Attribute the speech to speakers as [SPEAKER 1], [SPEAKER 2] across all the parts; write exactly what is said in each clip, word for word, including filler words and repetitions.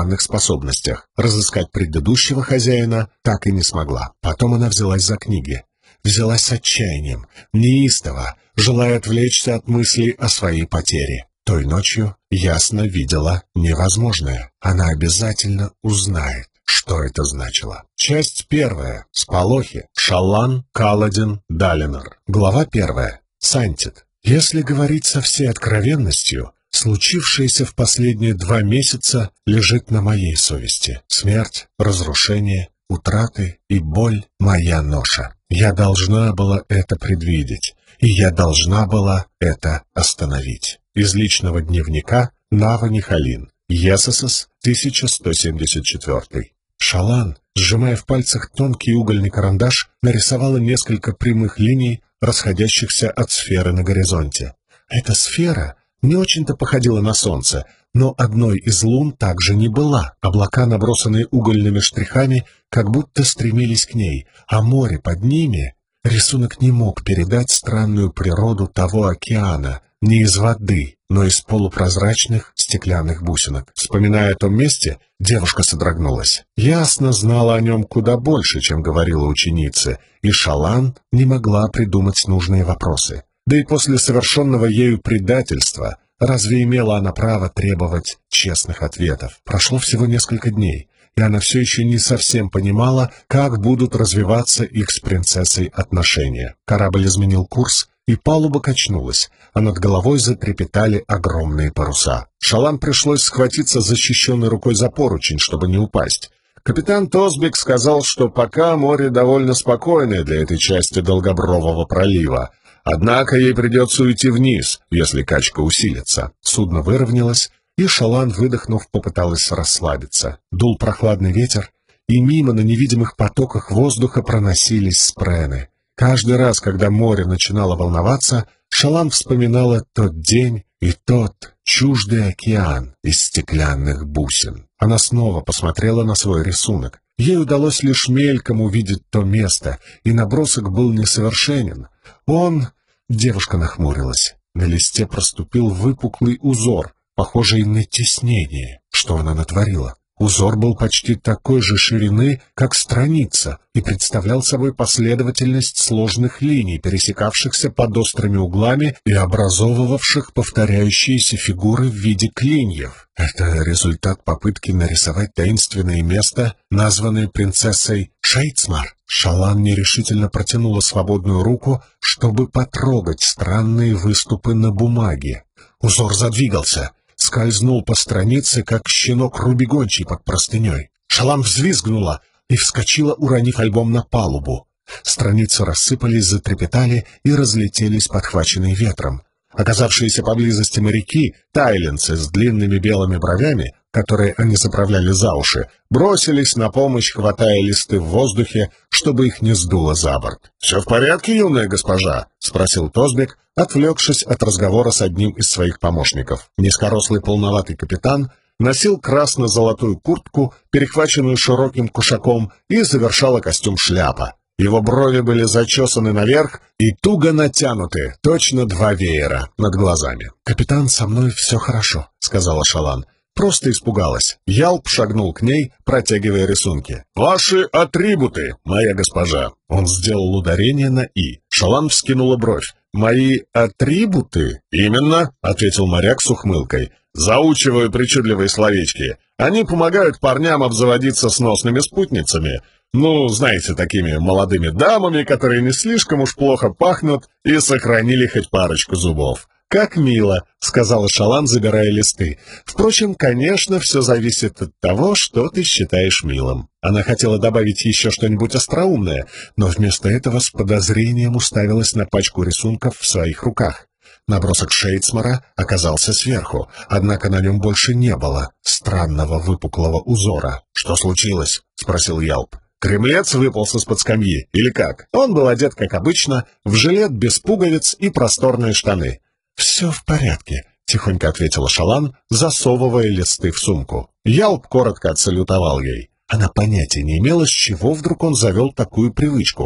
[SPEAKER 1] странных способностях. Разыскать предыдущего хозяина так и не смогла. Потом она взялась за книги. Взялась с отчаянием, неистово, желая отвлечься от мыслей о своей потере. Той ночью ясно видела невозможное. Она обязательно узнает, что это значило. Часть первая. Сполохи. Шаллан, Каладин, Далинор. Глава первая. Сантит. Если говорить со всей откровенностью, случившееся в последние два месяца лежит на моей совести. Смерть, разрушение, утраты и боль — моя ноша. Я должна была это предвидеть, и я должна была это остановить. Из личного дневника Нава Нихалин. Есосос, тысяча сто семьдесят четвёртый. Шаллан, сжимая в пальцах тонкий угольный карандаш, нарисовала несколько прямых линий, расходящихся от сферы на горизонте. Эта сфера не очень-то походила на солнце, но одной из лун также не была. Облака, набросанные угольными штрихами, как будто стремились к ней, а море под ними... Рисунок не мог передать странную природу того океана, не из воды, но из полупрозрачных стеклянных бусинок. Вспоминая о том месте, девушка содрогнулась. Ясно знала о нем куда больше, чем говорила ученица, и Шаллан не могла придумать нужные вопросы. Да и после совершенного ею предательства, разве имела она право требовать честных ответов? Прошло всего несколько дней, и она все еще не совсем понимала, как будут развиваться их с принцессой отношения. Корабль изменил курс, и палуба качнулась, а над головой затрепетали огромные паруса. Шаллан пришлось схватиться защищенной рукой за поручень, чтобы не упасть. Капитан Тосбек сказал, что пока море довольно спокойное для этой части Долгобрового пролива, однако ей придется уйти вниз, если качка усилится. Судно выровнялось, и Шаллан, выдохнув, попыталась расслабиться. Дул прохладный ветер, и мимо на невидимых потоках воздуха проносились спрены. Каждый раз, когда море начинало волноваться, Шаллан вспоминала тот день и тот чуждый океан из стеклянных бусин. Она снова посмотрела на свой рисунок. Ей удалось лишь мельком увидеть то место, и набросок был несовершенен. Он... Девушка нахмурилась. На листе проступил выпуклый узор, похожий на тиснение. Что она натворила? Узор был почти такой же ширины, как страница, и представлял собой последовательность сложных линий, пересекавшихся под острыми углами и образовывавших повторяющиеся фигуры в виде клиньев. Это результат попытки нарисовать таинственное место, названное принцессой Шейцмар. Шаллан нерешительно протянула свободную руку, чтобы потрогать странные выступы на бумаге. Узор задвигался, скользнул по странице, как щенок-рубигончий под простыней. Шаллан взвизгнула и вскочила, уронив альбом на палубу. Страницы рассыпались, затрепетали и разлетелись, подхваченные ветром. Оказавшиеся поблизости моряки, тайленцы с длинными белыми бровями, которые они заправляли за уши, бросились на помощь, хватая листы в воздухе, чтобы их не сдуло за борт. «Все в порядке, юная госпожа?» — спросил Тосбек, отвлекшись от разговора с одним из своих помощников. Низкорослый полноватый капитан носил красно-золотую куртку, перехваченную широким кушаком, и завершала костюм шляпа. Его брови были зачесаны наверх и туго натянуты, точно два веера над глазами. «Капитан, со мной все хорошо», — сказала Шаллан. Просто испугалась. Ялп шагнул к ней, протягивая рисунки. «Ваши атрибуты, моя госпожа!» Он сделал ударение на «и». Шаллан вскинула бровь. «Мои атрибуты?» «Именно», — ответил моряк с ухмылкой. «Заучиваю причудливые словечки. Они помогают парням обзаводиться сносными спутницами. Ну, знаете, такими молодыми дамами, которые не слишком уж плохо пахнут и сохранили хоть парочку зубов». «Как мило», — сказала Шаллан, забирая листы. «Впрочем, конечно, все зависит от того, что ты считаешь милым». Она хотела добавить еще что-нибудь остроумное, но вместо этого с подозрением уставилась на пачку рисунков в своих руках. Набросок Шейцмара оказался сверху, однако на нем больше не было странного выпуклого узора. «Что случилось?» — спросил Ялп. «Кремлец выполз из-под скамьи, или как?» Он был одет, как обычно, в жилет без пуговиц и просторные штаны. «Все в порядке», — тихонько ответила Шаллан, засовывая листы в сумку. Ялп коротко отсалютовал ей. Она понятия не имела, с чего вдруг он завел такую привычку.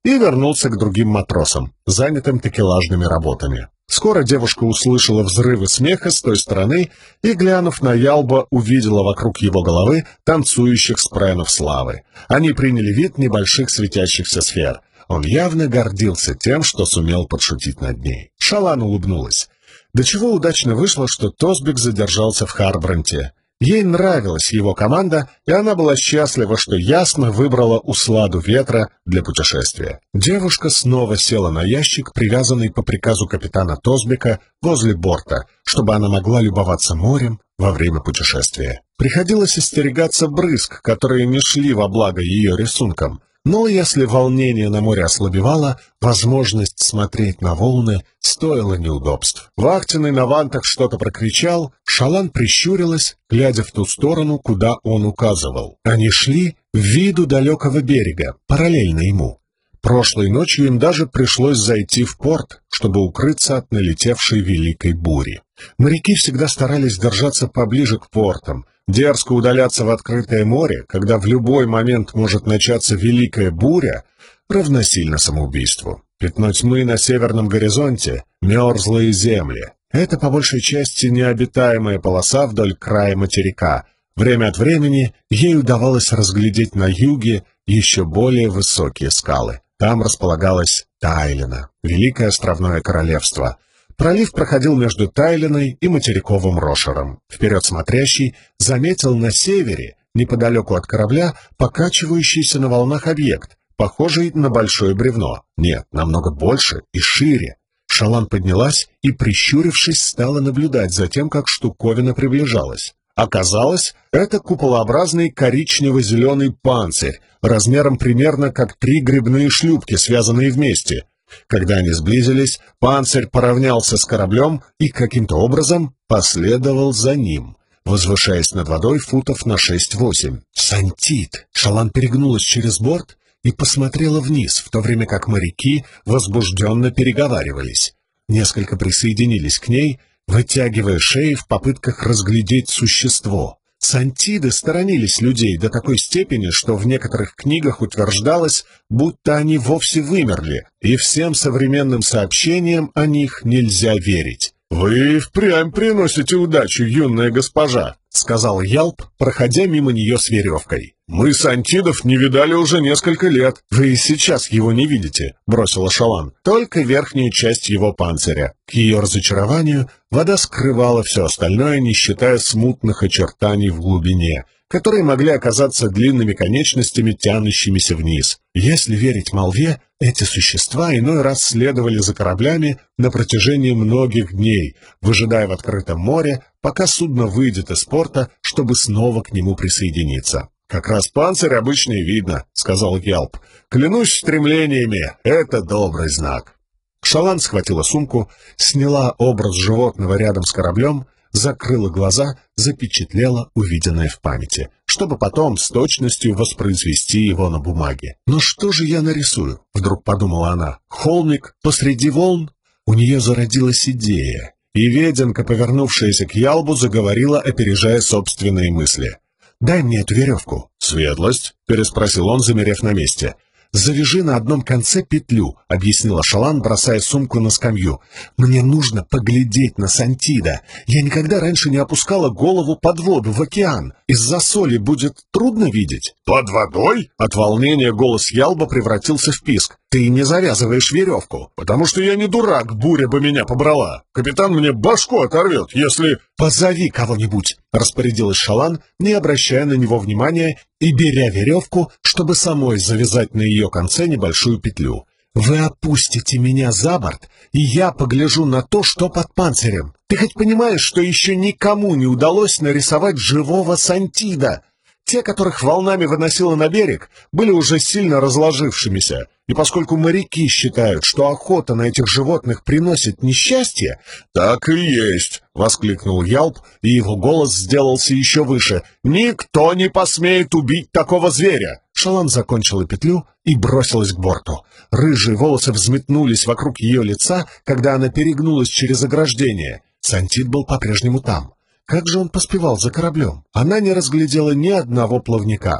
[SPEAKER 1] и вернулся к другим матросам, занятым такелажными работами. Скоро девушка услышала взрывы смеха с той стороны и, глянув на Ялба, увидела вокруг его головы танцующих спренов славы. Они приняли вид небольших светящихся сфер. Он явно гордился тем, что сумел подшутить над ней. Шалан улыбнулась. До чего удачно вышло, что Тосбек задержался в Харбранте. Ей нравилась его команда, и она была счастлива, что ясно выбрала усладу ветра для путешествия. Девушка снова села на ящик, привязанный по приказу капитана Тосбека, возле борта, чтобы она могла любоваться морем во время путешествия. Приходилось остерегаться брызг, которые не шли во благо ее рисункам. Но если волнение на море ослабевало, возможность смотреть на волны стоила неудобств. Вахтенный на вантах что-то прокричал, Шалан прищурилась, глядя в ту сторону, куда он указывал. Они шли в виду далекого берега, параллельно ему. Прошлой ночью им даже пришлось зайти в порт, чтобы укрыться от налетевшей великой бури. Моряки всегда старались держаться поближе к портам. Дерзко удаляться в открытое море, когда в любой момент может начаться великая буря, равносильно самоубийству. Пятно тьмы на северном горизонте, мерзлые земли. Это по большей части необитаемая полоса вдоль края материка. Время от времени ей удавалось разглядеть на юге еще более высокие скалы. Там располагалась Тайлина, великое островное королевство. Пролив проходил между Тайлиной и материковым Рошером. Вперед смотрящий заметил на севере, неподалеку от корабля, покачивающийся на волнах объект, похожий на большое бревно. Нет, намного больше и шире. Шалан поднялась и, прищурившись, стала наблюдать за тем, как штуковина приближалась. Оказалось, это куполообразный коричнево-зеленый панцирь, размером примерно как три грибные шлюпки, связанные вместе. Когда они сблизились, панцирь поравнялся с кораблем и каким-то образом последовал за ним, возвышаясь над водой футов на шесть-восемь. «Сантит!» Шалан перегнулась через борт и посмотрела вниз, в то время как моряки возбужденно переговаривались. Несколько присоединились к ней, вытягивая шеи в попытках разглядеть существо. Сантиды сторонились людей до такой степени, что в некоторых книгах утверждалось, будто они вовсе вымерли, и всем современным сообщениям о них нельзя верить. «Вы впрямь приносите удачу, юная госпожа», — сказал Ялп, проходя мимо нее с веревкой. «Мы сантидов не видали уже несколько лет. Вы и сейчас его не видите», — бросила Шалан. «Только верхнюю часть его панциря». К ее разочарованию вода скрывала все остальное, не считая смутных очертаний в глубине, которые могли оказаться длинными конечностями, тянущимися вниз. Если верить молве, эти существа иной раз следовали за кораблями на протяжении многих дней, выжидая в открытом море, пока судно выйдет из порта, чтобы снова к нему присоединиться. «Как раз панцирь обычно и видно», — сказал Ялп. «Клянусь стремлениями, это добрый знак». Шалан схватила сумку, сняла образ животного рядом с кораблем, закрыла глаза, запечатлела увиденное в памяти, чтобы потом с точностью воспроизвести его на бумаге. «Но что же я нарисую?» — вдруг подумала она. «Холмик посреди волн?» У нее зародилась идея, и веденка, повернувшаяся к Ялбу, заговорила, опережая собственные мысли. «Дай мне эту веревку». «Светлость?» — переспросил он, замерев на месте. «Завяжи на одном конце петлю», — объяснила Шалан, бросая сумку на скамью. «Мне нужно поглядеть на Сантида. Я никогда раньше не опускала голову под воду, в океан. Из-за соли будет трудно видеть». «Под водой?» От волнения голос Ялба превратился в писк. «Ты не завязываешь веревку». «Потому что я не дурак, буря бы меня побрала. Капитан мне башку оторвет, если...» «Позови кого-нибудь», — распорядилась Шалан, не обращая на него внимания и беря веревку, чтобы самой завязать на ее конце небольшую петлю. «Вы опустите меня за борт, и я погляжу на то, что под панцирем. Ты хоть понимаешь, что еще никому не удалось нарисовать живого Сантида? Те, которых волнами выносило на берег, были уже сильно разложившимися, и поскольку моряки считают, что охота на этих животных приносит несчастье...» «Так и есть!» — воскликнул Ялп, и его голос сделался еще выше. «Никто не посмеет убить такого зверя!» Шалан закончила петлю и бросилась к борту. Рыжие волосы взметнулись вокруг ее лица, когда она перегнулась через ограждение. Сантид был по-прежнему там. Как же он поспевал за кораблем? Она не разглядела ни одного плавника.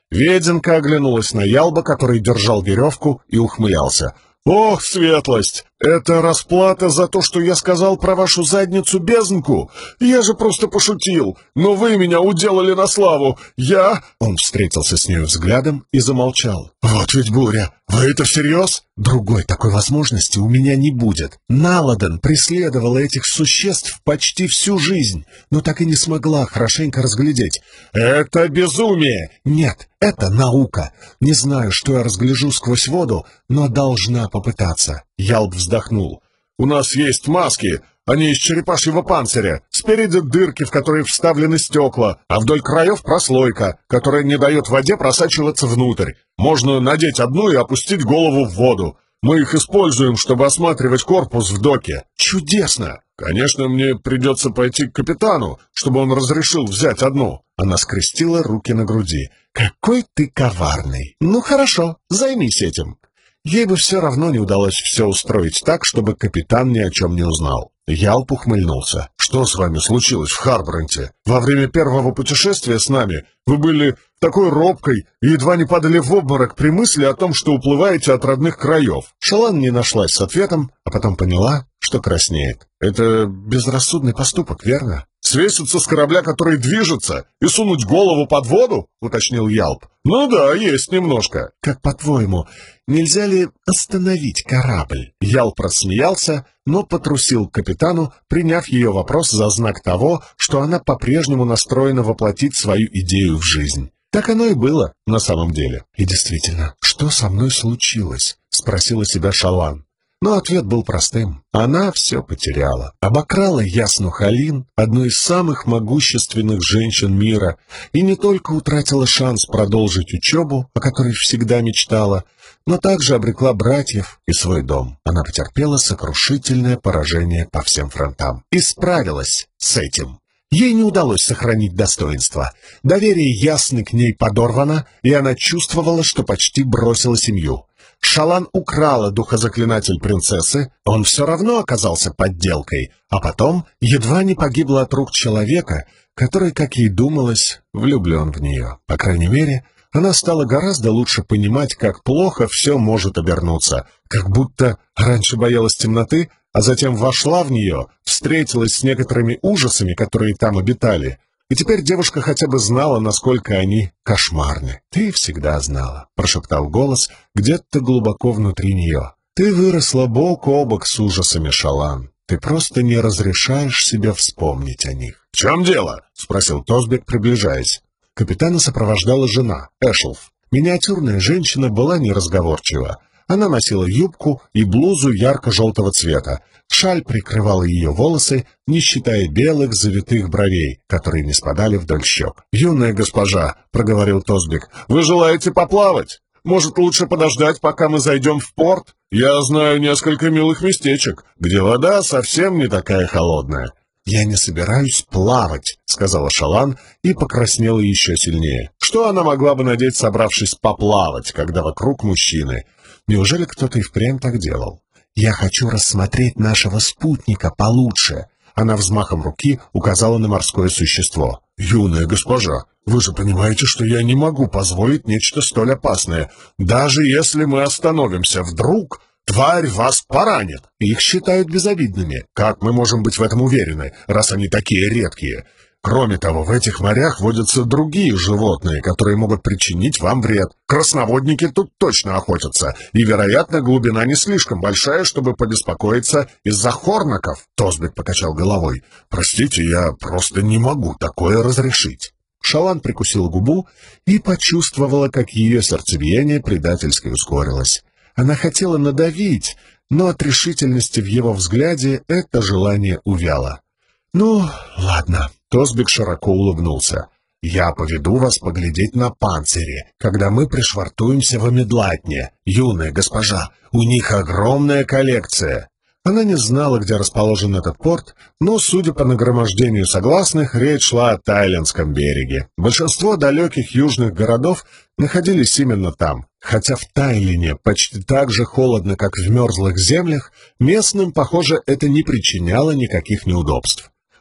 [SPEAKER 1] Веденка оглянулась на Ялба, который держал веревку, и ухмылялся. «Ох, светлость! Это расплата за то, что я сказал про вашу задницу-безднку? Я же просто пошутил, но вы меня уделали на славу! Я...» Он встретился с нею взглядом и замолчал. «Вот ведь буря! Вы это всерьез?» «Другой такой возможности у меня не будет. Наладан преследовала этих существ почти всю жизнь, но так и не смогла хорошенько разглядеть. Это безумие!» «Нет, это наука. Не знаю, что я разгляжу сквозь воду, но должна попытаться». Ялб вздохнул. «У нас есть маски, они из черепашьего панциря. Спереди дырки, в которые вставлены стекла, а вдоль краев прослойка, которая не дает воде просачиваться внутрь. Можно надеть одну и опустить голову в воду. Мы их используем, чтобы осматривать корпус в доке». «Чудесно!» «Конечно, мне придется пойти к капитану, чтобы он разрешил взять одну». Она скрестила руки на груди. «Какой ты коварный! Ну хорошо, займись этим». Ей бы все равно не удалось все устроить так, чтобы капитан ни о чем не узнал. Ялп ухмыльнулся. «Что с вами случилось в Харбранте? Во время первого путешествия с нами вы были такой робкой и едва не падали в обморок при мысли о том, что уплываете от родных краев». Шалан не нашлась с ответом, а потом поняла, что краснеет. «Это безрассудный поступок, верно?» «Свеситься с корабля, который движется, и сунуть голову под воду?» — уточнил Ялп. «Ну да, есть немножко». «Как по-твоему, нельзя ли остановить корабль?» Ялп рассмеялся, но потрусил к капитану, приняв ее вопрос за знак того, что она по-прежнему настроена воплотить свою идею в жизнь. Так оно и было на самом деле. «И действительно, что со мной случилось?» — спросила себя Шалан. Но ответ был простым. Она все потеряла. Обокрала Ясну Халин, одну из самых могущественных женщин мира, и не только утратила шанс продолжить учебу, о которой всегда мечтала, но также обрекла братьев и свой дом. Она потерпела сокрушительное поражение по всем фронтам. И справилась с этим. Ей не удалось сохранить достоинство. Доверие Ясны к ней подорвано, и она чувствовала, что почти бросила семью. Шалан украла духозаклинатель принцессы, он все равно оказался подделкой, а потом едва не погибла от рук человека, который, как ей думалось, влюблен в нее. По крайней мере, она стала гораздо лучше понимать, как плохо все может обернуться, как будто раньше боялась темноты, а затем вошла в нее, встретилась с некоторыми ужасами, которые там обитали, и теперь девушка хотя бы знала, насколько они кошмарны. «Ты всегда знала», — прошептал голос где-то глубоко внутри нее. «Ты выросла бок о бок с ужасами, Шалан. Ты просто не разрешаешь себе вспомнить о них». «В чем дело?» — спросил Тосбек, приближаясь. Капитана сопровождала жена, Эшелф. Миниатюрная женщина была неразговорчива. Она носила юбку и блузу ярко-желтого цвета. Шаль прикрывала ее волосы, не считая белых завитых бровей, которые не спадали вдоль щек. «Юная госпожа», — проговорил Тосбек, — «вы желаете поплавать? Может, лучше подождать, пока мы зайдем в порт? Я знаю несколько милых местечек, где вода совсем не такая холодная». «Я не собираюсь плавать», — сказала Шалан и покраснела еще сильнее. Что она могла бы надеть, собравшись поплавать, когда вокруг мужчины? Неужели кто-то и впрямь так делал? «Я хочу рассмотреть нашего спутника получше». Она взмахом руки указала на морское существо. «Юная госпожа, вы же понимаете, что я не могу позволить нечто столь опасное. Даже если мы остановимся вдруг, тварь вас поранит. Их считают безобидными. Как мы можем быть в этом уверены, раз они такие редкие? Кроме того, в этих морях водятся другие животные, которые могут причинить вам вред. Красноводники тут точно охотятся, и, вероятно, глубина не слишком большая, чтобы побеспокоиться из-за хорнаков». Тосбек покачал головой. «Простите, я просто не могу такое разрешить». Шалан прикусила губу и почувствовала, как ее сердцебиение предательски ускорилось. Она хотела надавить, но от решительности в его взгляде это желание увяло. «Ну, ладно». Тосбек широко улыбнулся. «Я поведу вас поглядеть на панцири, когда мы пришвартуемся в Амедлатне. Юная госпожа, у них огромная коллекция». Она не знала, где расположен этот порт, но, судя по нагромождению согласных, речь шла о Тайлендском береге. Большинство далеких южных городов находились именно там. Хотя в Тайлене почти так же холодно, как в мерзлых землях, местным, похоже, это не причиняло никаких неудобств.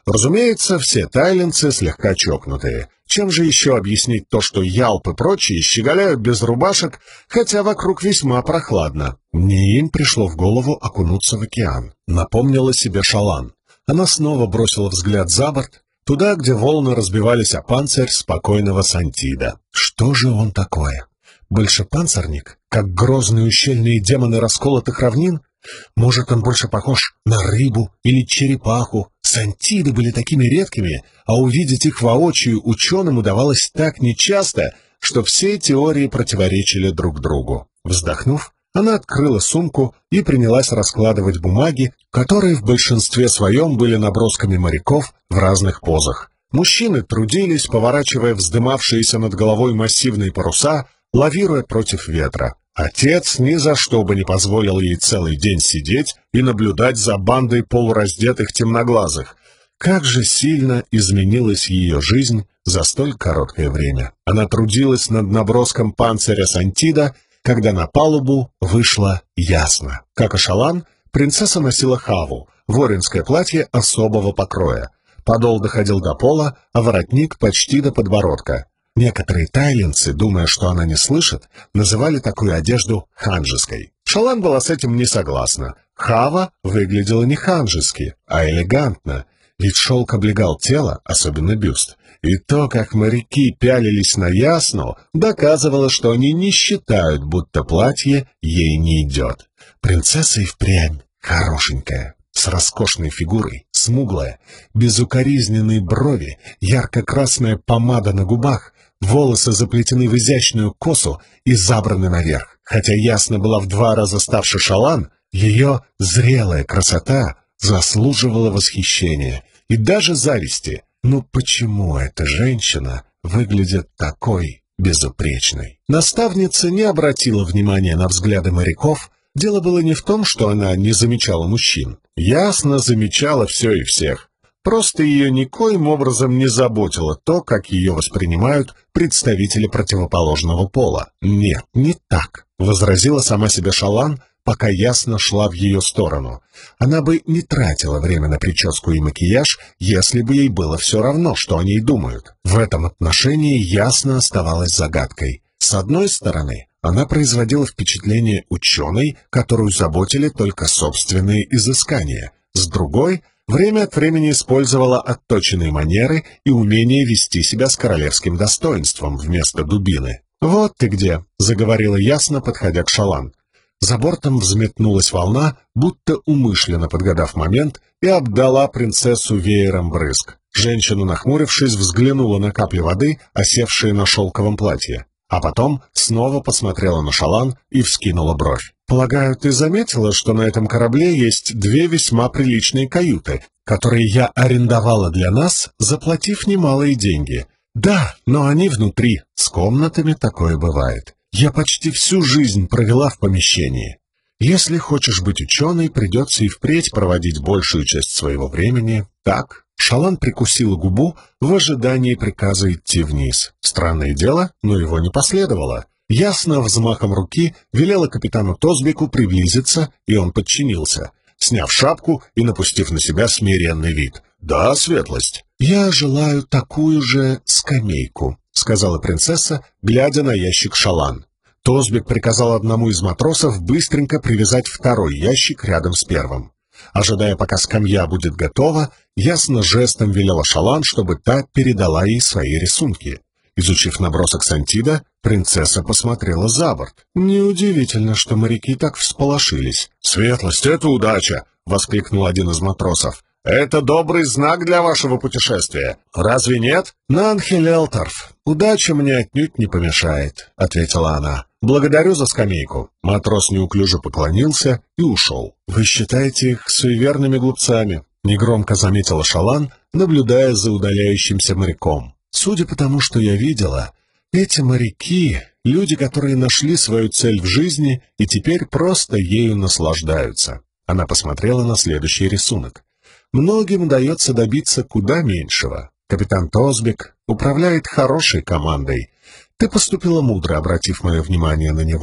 [SPEAKER 1] Разумеется, все тайлинцы слегка чокнутые. Чем же еще объяснить то, что ялп и прочие щеголяют без рубашек, хотя вокруг весьма прохладно? Не им пришло в голову окунуться в океан. Напомнила себе Шалан. Она снова бросила взгляд за борт, туда, где волны разбивались о панцирь спокойного Сантида. Что же он такое? Большепанцирник? Как грозные ущельные демоны расколотых равнин? Может, он больше похож на рыбу или черепаху? Сантиды были такими редкими, а увидеть их воочию ученым удавалось так нечасто, что все теории противоречили друг другу. Вздохнув, она открыла сумку и принялась раскладывать бумаги, которые в большинстве своем были набросками моряков в разных позах. Мужчины трудились, поворачивая вздымавшиеся над головой массивные паруса, лавируя против ветра. Отец ни за что бы не позволил ей целый день сидеть и наблюдать за бандой полураздетых темноглазых. Как же сильно изменилась ее жизнь за столь короткое время. Она трудилась над наброском панциря Сантида, когда на палубу вышла Ясна. Как и Шалан, принцесса носила хаву, воинское платье особого покроя. Подол доходил до пола, а воротник почти до подбородка. Некоторые тайлинцы, думая, что она не слышит, называли такую одежду ханжеской. Шалан была с этим не согласна. Хава выглядела не ханжески, а элегантно, ведь шелк облегал тело, особенно бюст. И то, как моряки пялились на Ясну, доказывало, что они не считают, будто платье ей не идет. Принцесса и впрямь хорошенькая, с роскошной фигурой, смуглая, безукоризненные брови, ярко-красная помада на губах, волосы заплетены в изящную косу и забраны наверх. Хотя Ясна была в два раза старше Шалан, ее зрелая красота заслуживала восхищения и даже зависти. Ну почему эта женщина выглядит такой безупречной? Наставница не обратила внимания на взгляды моряков. Дело было не в том, что она не замечала мужчин. Ясна замечала все и всех. Просто ее никоим образом не заботило то, как ее воспринимают представители противоположного пола. «Нет, не так», — возразила сама себе Шалан, пока Ясна шла в ее сторону. Она бы не тратила время на прическу и макияж, если бы ей было все равно, что о ней думают. В этом отношении Ясна оставалась загадкой. С одной стороны, она производила впечатление ученой, которую заботили только собственные изыскания. С другой — время от времени использовала отточенные манеры и умение вести себя с королевским достоинством вместо дубины. «Вот ты где», — заговорила Ясна, подходя к Шалан. За бортом взметнулась волна, будто умышленно подгадав момент, и обдала принцессу веером брызг. Женщина, нахмурившись, взглянула на капли воды, осевшие на шелковом платье. А потом снова посмотрела на Шалан и вскинула бровь. «Полагаю, ты заметила, что на этом корабле есть две весьма приличные каюты, которые я арендовала для нас, заплатив немалые деньги. Да, но они внутри. С комнатами такое бывает. Я почти всю жизнь провела в помещении. Если хочешь быть ученой, придется и впредь проводить большую часть своего времени так». Шалан прикусила губу в ожидании приказа идти вниз. Странное дело, но его не последовало. Ясна взмахом руки велела капитану Тосбеку приблизиться, и он подчинился, сняв шапку и напустив на себя смиренный вид. «Да, светлость». «Я желаю такую же скамейку», — сказала принцесса, глядя на ящик Шалан. Тосбек приказал одному из матросов быстренько привязать второй ящик рядом с первым. Ожидая, пока скамья будет готова, Ясна жестом велела Шалан, чтобы та передала ей свои рисунки. Изучив набросок Сантида, принцесса посмотрела за борт. Неудивительно, что моряки так всполошились. «Светлость — это удача!» — воскликнул один из матросов. «Это добрый знак для вашего путешествия. Разве нет?» «Нанхель Элторф, удача мне отнюдь не помешает», — ответила она. «Благодарю за скамейку». Матрос неуклюже поклонился и ушел. «Вы считаете их суеверными глупцами?» — негромко заметила Шалан, наблюдая за удаляющимся моряком. «Судя по тому, что я видела, эти моряки — люди, которые нашли свою цель в жизни и теперь просто ею наслаждаются». Она посмотрела на следующий рисунок. «Многим удается добиться куда меньшего. Капитан Тосбек управляет хорошей командой. Ты поступила мудро, обратив мое внимание на него.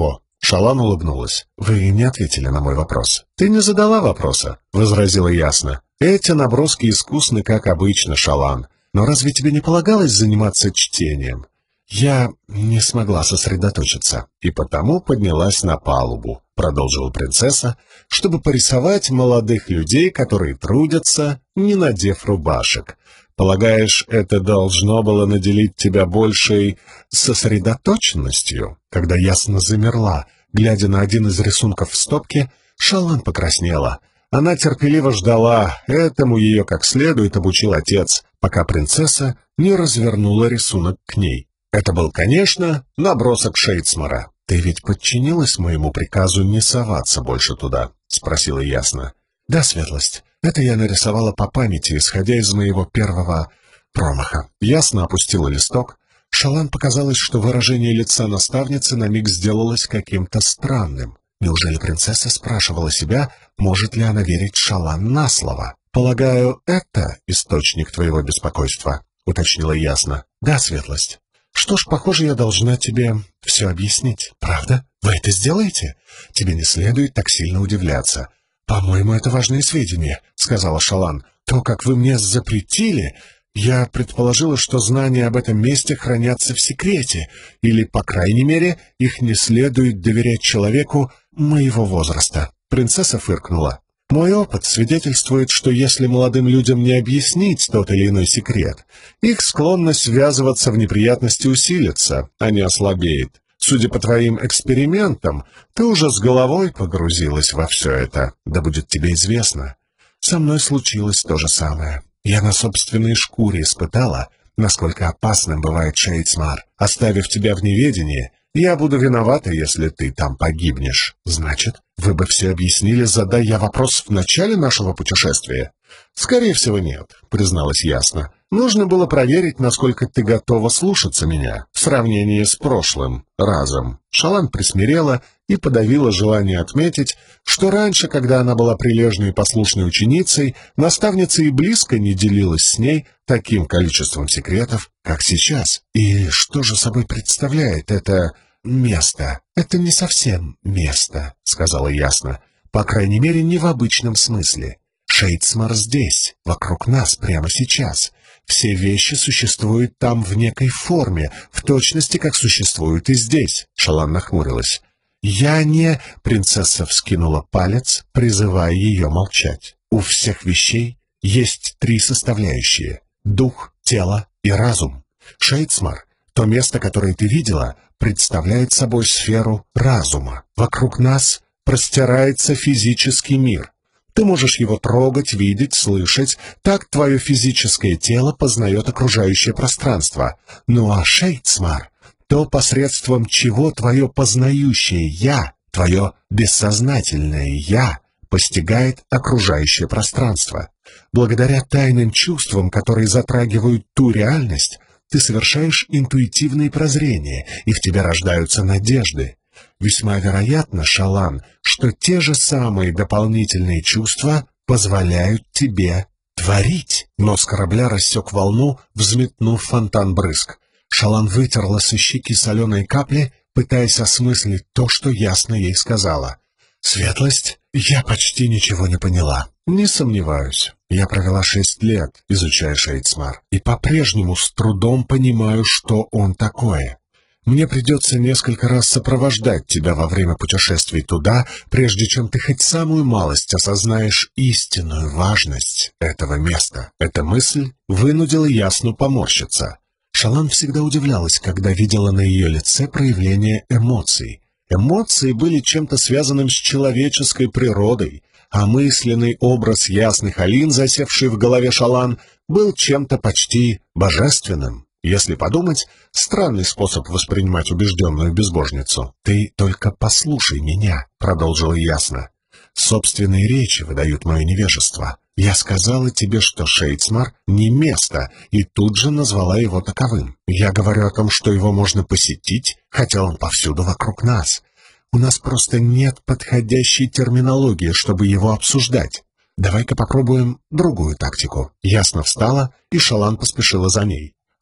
[SPEAKER 1] Шалан улыбнулась. «Вы не ответили на мой вопрос». «Ты не задала вопроса», — возразила Ясна. «Эти наброски искусны, как обычно, Шалан. Но разве тебе не полагалось заниматься чтением?» «Я не смогла сосредоточиться, и потому поднялась на палубу», — продолжила принцесса, «чтобы порисовать молодых людей, которые трудятся, не надев рубашек. Полагаешь, это должно было наделить тебя большей сосредоточенностью?» Когда Ясна замерла, глядя на один из рисунков в стопке, Шалан покраснела. Она терпеливо ждала, этому ее как следует обучил отец, пока принцесса не развернула рисунок к ней. Это был, конечно, набросок Шейдсмара. «Ты ведь подчинилась моему приказу не соваться больше туда?» — спросила Ясна. «Да, светлость. Это я нарисовала по памяти, исходя из моего первого промаха». Ясна опустила листок. Шалан показалось, что выражение лица наставницы на миг сделалось каким-то странным. Неужели принцесса спрашивала себя, может ли она верить Шалан на слово? «Полагаю, это источник твоего беспокойства», — уточнила Ясна. «Да, светлость. Что ж, похоже, я должна тебе все объяснить. Правда? Вы это сделаете? Тебе не следует так сильно удивляться. По-моему, это важные сведения», — сказала Шалан. «То, как вы мне запретили, я предположила, что знания об этом месте хранятся в секрете, или, по крайней мере, их не следует доверять человеку моего возраста». Принцесса фыркнула. «Мой опыт свидетельствует, что если молодым людям не объяснить тот или иной секрет, их склонность связываться в неприятности усилится, а не ослабеет. Судя по твоим экспериментам, ты уже с головой погрузилась во все это. Да будет тебе известно. Со мной случилось то же самое. Я на собственной шкуре испытала, насколько опасным бывает Шейдсмар. Оставив тебя в неведении, я буду виновата, если ты там погибнешь. Значит, вы бы все объяснили, задай я вопрос в начале нашего путешествия? Скорее всего, нет, призналась Ясна. Нужно было проверить, насколько ты готова слушаться меня в сравнении с прошлым разом. Шалан присмирела и подавила желание отметить, что раньше, когда она была прилежной и послушной ученицей, наставница и близко не делилась с ней таким количеством секретов, как сейчас. И что же собой представляет это место? Это не совсем место, сказала Ясна. По крайней мере, не в обычном смысле. Шейдсмар здесь, вокруг нас, прямо сейчас. Все вещи существуют там в некой форме, в точности, как существуют и здесь. Шалан нахмурилась. «Я не...» — принцесса вскинула палец, призывая ее молчать. «У всех вещей есть три составляющие — дух, тело и разум. Шейдсмар, то место, которое ты видела, представляет собой сферу разума. Вокруг нас простирается физический мир. Ты можешь его трогать, видеть, слышать. Так твое физическое тело познает окружающее пространство. Ну а Шейдсмар — то, посредством чего твое познающее «я», твое бессознательное «я» постигает окружающее пространство. Благодаря тайным чувствам, которые затрагивают ту реальность, ты совершаешь интуитивные прозрения, и в тебе рождаются надежды. Весьма вероятно, Шалан, что те же самые дополнительные чувства позволяют тебе творить. Нос корабля рассек волну, взметнув фонтан брызг. Шалан вытерла со щеки соленые капли, пытаясь осмыслить то, что ясно ей сказала. «Светлость, я почти ничего не поняла». «Не сомневаюсь. Я провела шесть лет, изучая Шейдсмар, и по-прежнему с трудом понимаю, что он такое. Мне придется несколько раз сопровождать тебя во время путешествий туда, прежде чем ты хоть самую малость осознаешь истинную важность этого места». Эта мысль вынудила Ясну поморщиться. Шалан всегда удивлялась, когда видела на ее лице проявление эмоций. Эмоции были чем-то связанным с человеческой природой, а мысленный образ ясных Алин, засевший в голове Шалан, был чем-то почти божественным. Если подумать, странный способ воспринимать убежденную безбожницу. «Ты только послушай меня», — продолжила Ясна. «Собственные речи выдают мое невежество. Я сказала тебе, что Шейдсмар не место, и тут же назвала его таковым. Я говорю о том, что его можно посетить, хотя он повсюду вокруг нас. У нас просто нет подходящей терминологии, чтобы его обсуждать. Давай-ка попробуем другую тактику». Ясна встала, и Шалан поспешила за ней.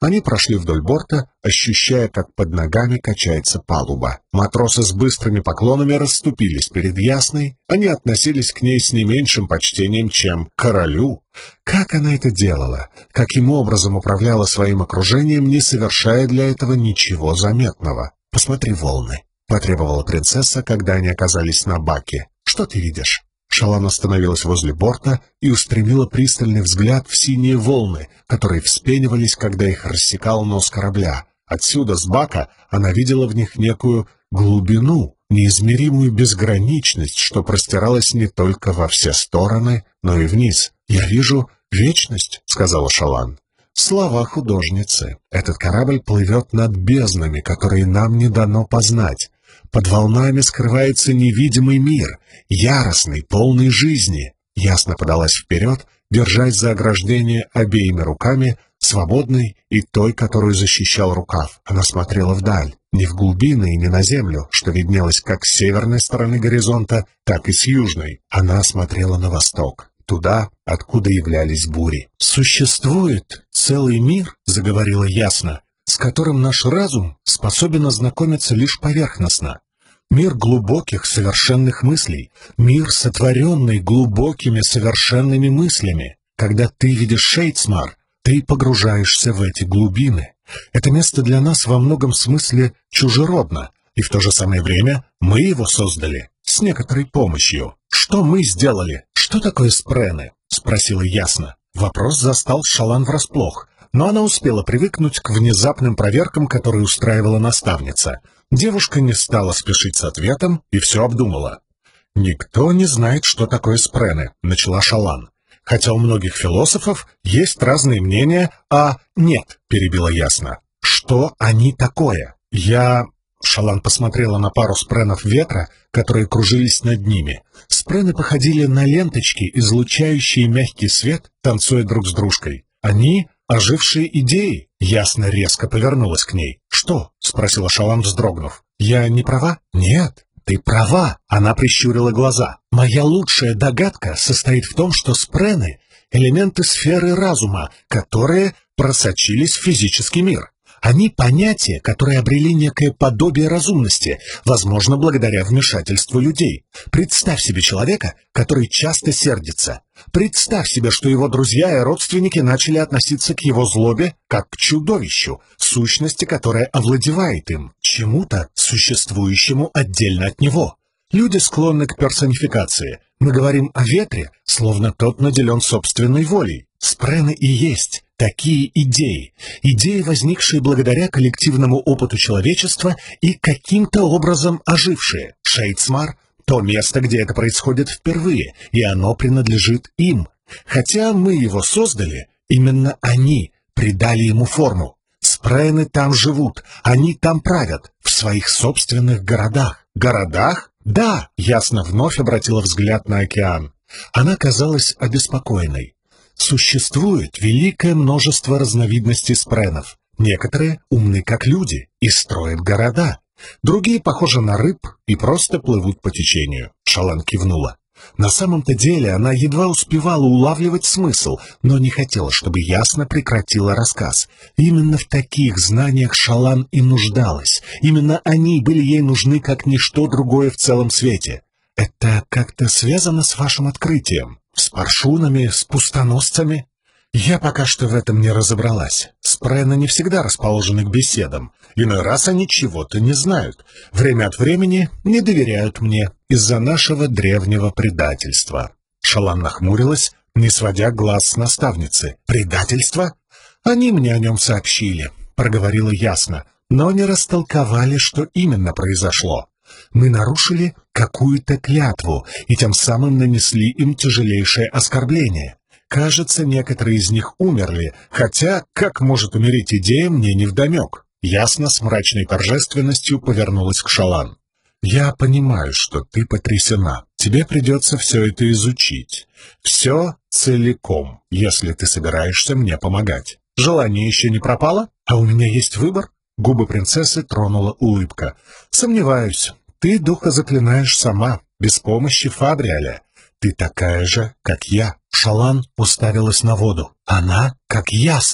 [SPEAKER 1] Они прошли вдоль борта, ощущая, как под ногами качается палуба. Матросы с быстрыми поклонами расступились перед Ясной. Они относились к ней с не меньшим почтением, чем к королю. Как она это делала? Каким образом управляла своим окружением, не совершая для этого ничего заметного? «Посмотри волны», — потребовала принцесса, когда они оказались на баке. «Что ты видишь?» Шалан остановилась возле борта и устремила пристальный взгляд в синие волны, которые вспенивались, когда их рассекал нос корабля. Отсюда, с бака, она видела в них некую глубину, неизмеримую безграничность, что простиралась не только во все стороны, но и вниз. «Я вижу вечность», — сказала Шалан. «Слова художницы. Этот корабль плывет над безднами, которые нам не дано познать. Под волнами скрывается невидимый мир, яростный, полный жизни». Ясно подалась вперед, держась за ограждение обеими руками, свободной и той, которую защищал рукав. Она смотрела вдаль, не в глубины и не на землю, что виднелось как с северной стороны горизонта, так и с южной. Она смотрела на восток, туда, откуда являлись бури. «Существует целый мир», — заговорила Ясно, «с которым наш разум способен ознакомиться лишь поверхностно. Мир глубоких, совершенных мыслей, мир, сотворенный глубокими, совершенными мыслями. Когда ты видишь Шейдсмар, ты погружаешься в эти глубины. Это место для нас во многом смысле чужеродно, и в то же самое время мы его создали с некоторой помощью. Что мы сделали? Что такое спрены?» — спросила Ясно. Вопрос застал Шалан врасплох, но она успела привыкнуть к внезапным проверкам, которые устраивала наставница. Девушка не стала спешить с ответом и все обдумала. «Никто не знает, что такое спрены», — начала Шалан. «Хотя у многих философов есть разные мнения, а нет», — перебила Ясно. «Что они такое? Я...» Шалан посмотрела на пару спренов ветра, которые кружились над ними. Спрены походили на ленточки, излучающие мягкий свет, танцуя друг с дружкой. Они — ожившие идеи. Ясно резко повернулась к ней. «Что?» — спросила Шалан, вздрогнув. «Я не права?» «Нет, ты права!» — она прищурила глаза. «Моя лучшая догадка состоит в том, что спрены — элементы сферы разума, которые просочились в физический мир. Они — понятия, которые обрели некое подобие разумности, возможно, благодаря вмешательству людей. Представь себе человека, который часто сердится. Представь себе, что его друзья и родственники начали относиться к его злобе как к чудовищу, сущности, которая овладевает им, чему-то, существующему отдельно от него. Люди склонны к персонификации. Мы говорим о ветре, словно тот наделен собственной волей. Спрены и есть такие идеи, идеи, возникшие благодаря коллективному опыту человечества и каким-то образом ожившие. Шейдсмар — то место, где это происходит впервые, и оно принадлежит им. Хотя мы его создали, именно они придали ему форму. Спрены там живут, они там правят, в своих собственных городах. Городах? Да, Ясно вновь обратила взгляд на океан. Она казалась обеспокоенной. Существует великое множество разновидностей спренов. Некоторые умны, как люди, и строят города. Другие похожи на рыб и просто плывут по течению. Шалан кивнула. На самом-то деле она едва успевала улавливать смысл, но не хотела, чтобы Ясно прекратила рассказ. Именно в таких знаниях Шалан и нуждалась. Именно они были ей нужны, как ничто другое в целом свете. «Это как-то связано с вашим открытием? С паршунами, с пустоносцами?» «Я пока что в этом не разобралась. Спрены не всегда расположены к беседам. Иной раз они чего-то не знают. Время от времени не доверяют мне из-за нашего древнего предательства». Шалан нахмурилась, не сводя глаз с наставницы. «Предательство? Они мне о нем сообщили», — проговорила Ясно, но не растолковали, что именно произошло. «Мы нарушили какую-то клятву и тем самым нанесли им тяжелейшее оскорбление. Кажется, некоторые из них умерли, хотя, как может умереть идея, мне невдомек». Ясно с мрачной торжественностью повернулась к Шалан. «Я понимаю, что ты потрясена. Тебе придется все это изучить. Все целиком, если ты собираешься мне помогать. Желание еще не пропало? А у меня есть выбор?» Губы принцессы тронула улыбка. «Сомневаюсь. Ты духа заклинаешь сама, без помощи Фабриаля. Ты такая же, как я». Шалан уставилась на воду. «Она как Ясно.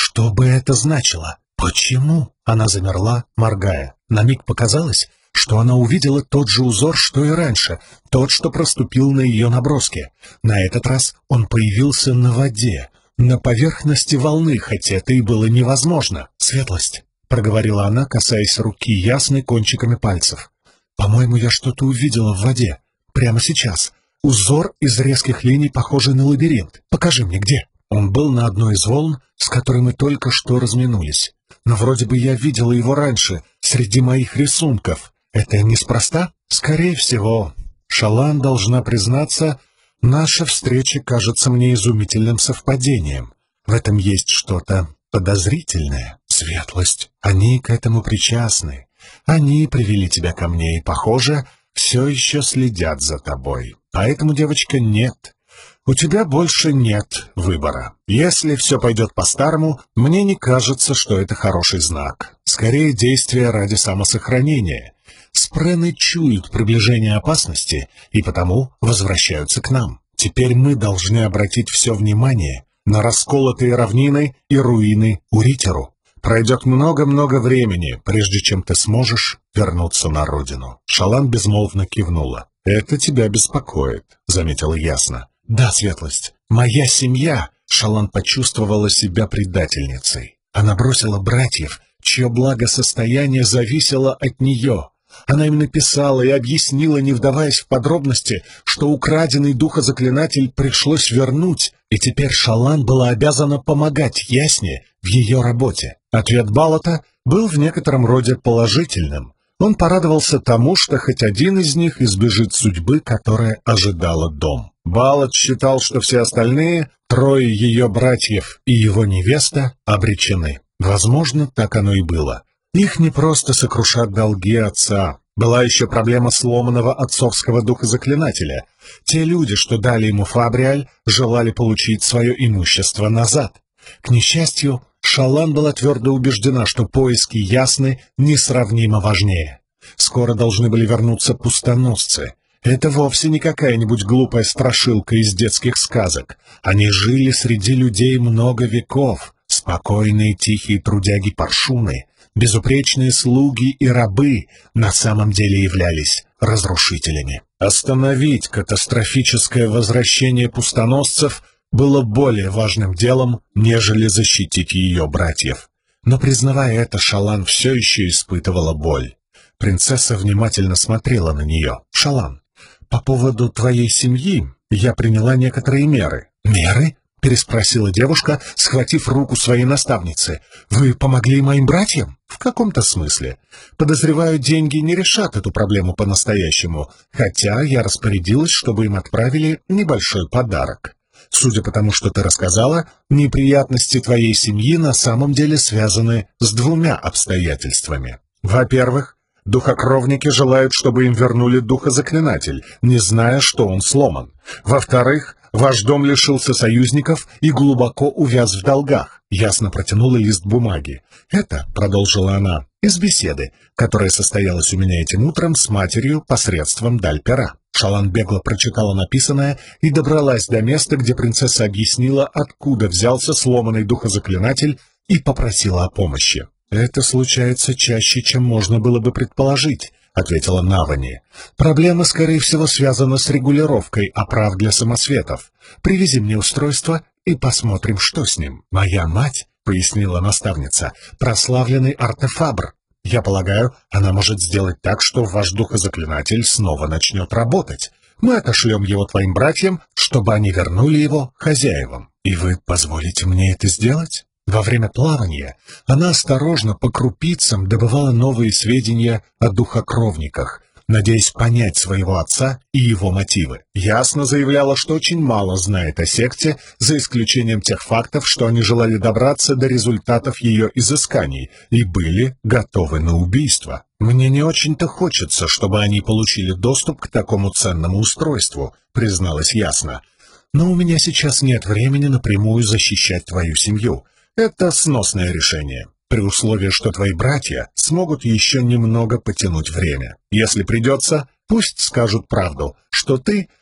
[SPEAKER 1] Что бы это значило? Почему? Она замерла, моргая. На миг показалось, что она увидела тот же узор, что и раньше, тот, что проступил на ее наброске. На этот раз он появился на воде, на поверхности волны, хотя это и было невозможно. «Светлость», — проговорила она, касаясь руки Ясны кончиками пальцев. «По-моему, я что-то увидела в воде. Прямо сейчас. Узор из резких линий, похожий на лабиринт. Покажи мне, где?» Он был на одной из волн, с которой мы только что разминулись. Но вроде бы я видела его раньше, среди моих рисунков. Это неспроста? Скорее всего. Шалан, должна признаться, наша встреча кажется мне изумительным совпадением. В этом есть что-то подозрительное. Светлость. Они к этому причастны. Они привели тебя ко мне и, похоже, все еще следят за тобой. Поэтому, девочка, нет. У тебя больше нет выбора. Если все пойдет по-старому, мне не кажется, что это хороший знак. Скорее, действие ради самосохранения. Спрены чуют приближение опасности и потому возвращаются к нам. Теперь мы должны обратить все внимание на расколотые равнины и руины Уритеру. Пройдет много-много времени, прежде чем ты сможешь вернуться на родину. Шалан безмолвно кивнула. «Это тебя беспокоит», — заметила Ясна. «Да, Светлость, моя семья!» Шалан почувствовала себя предательницей. Она бросила братьев, чье благосостояние зависело от нее. Она им написала и объяснила, не вдаваясь в подробности, что украденный духозаклинатель пришлось вернуть, и теперь Шалан была обязана помогать Ясне в ее работе. Ответ Балата был в некотором роде положительным. Он порадовался тому, что хоть один из них избежит судьбы, которая ожидала дом. Балат считал, что все остальные, трое ее братьев и его невеста, обречены. Возможно, так оно и было. Их не просто сокрушат долги отца. Была еще проблема сломанного отцовского духозаклинателя. Те люди, что дали ему Фабриаль, желали получить свое имущество назад. К несчастью, Шалан была твердо убеждена, что поиски Ясны несравнимо важнее. Скоро должны были вернуться пустоносцы. Это вовсе не какая-нибудь глупая страшилка из детских сказок. Они жили среди людей много веков, спокойные тихие трудяги-паршуны, безупречные слуги и рабы на самом деле являлись разрушителями. Остановить катастрофическое возвращение пустоносцев было более важным делом, нежели защитить ее братьев. Но, признавая это, Шалан все еще испытывала боль. Принцесса внимательно смотрела на нее. «Шалан, по поводу твоей семьи я приняла некоторые меры». «Меры?» — переспросила девушка, схватив руку своей наставницы. «Вы помогли моим братьям?» «В каком-то смысле. Подозреваю, деньги не решат эту проблему по-настоящему, хотя я распорядилась, чтобы им отправили небольшой подарок. Судя по тому, что ты рассказала, неприятности твоей семьи на самом деле связаны с двумя обстоятельствами. Во-первых, духокровники желают, чтобы им вернули духозаклинатель, не зная, что он сломан. Во-вторых, ваш дом лишился союзников и глубоко увяз в долгах». Ясно протянула лист бумаги. «Это, — продолжила она, — из беседы, которая состоялась у меня этим утром с матерью посредством Дальпера». Шалан бегло прочитала написанное и добралась до места, где принцесса объяснила, откуда взялся сломанный духозаклинатель, и попросила о помощи. «Это случается чаще, чем можно было бы предположить», — ответила Навани. «Проблема, скорее всего, связана с регулировкой оправ для самосветов. Привези мне устройство и посмотрим, что с ним». «Моя мать», — пояснила наставница, — «прославленный артефабр. Я полагаю, она может сделать так, что ваш духозаклинатель снова начнет работать. Мы отошлем его твоим братьям, чтобы они вернули его хозяевам. И вы позволите мне это сделать?» Во время плавания она осторожно по крупицам добывала новые сведения о духокровниках, надеясь понять своего отца и его мотивы. Ясно заявляла, что очень мало знает о секте, за исключением тех фактов, что они желали добраться до результатов ее изысканий и были готовы на убийство. «Мне не очень-то хочется, чтобы они получили доступ к такому ценному устройству», — призналась Ясно. «Но у меня сейчас нет времени напрямую защищать твою семью. Это сносное решение, при условии, что твои братья смогут еще немного потянуть время. Если придется, пусть скажут правду, что ты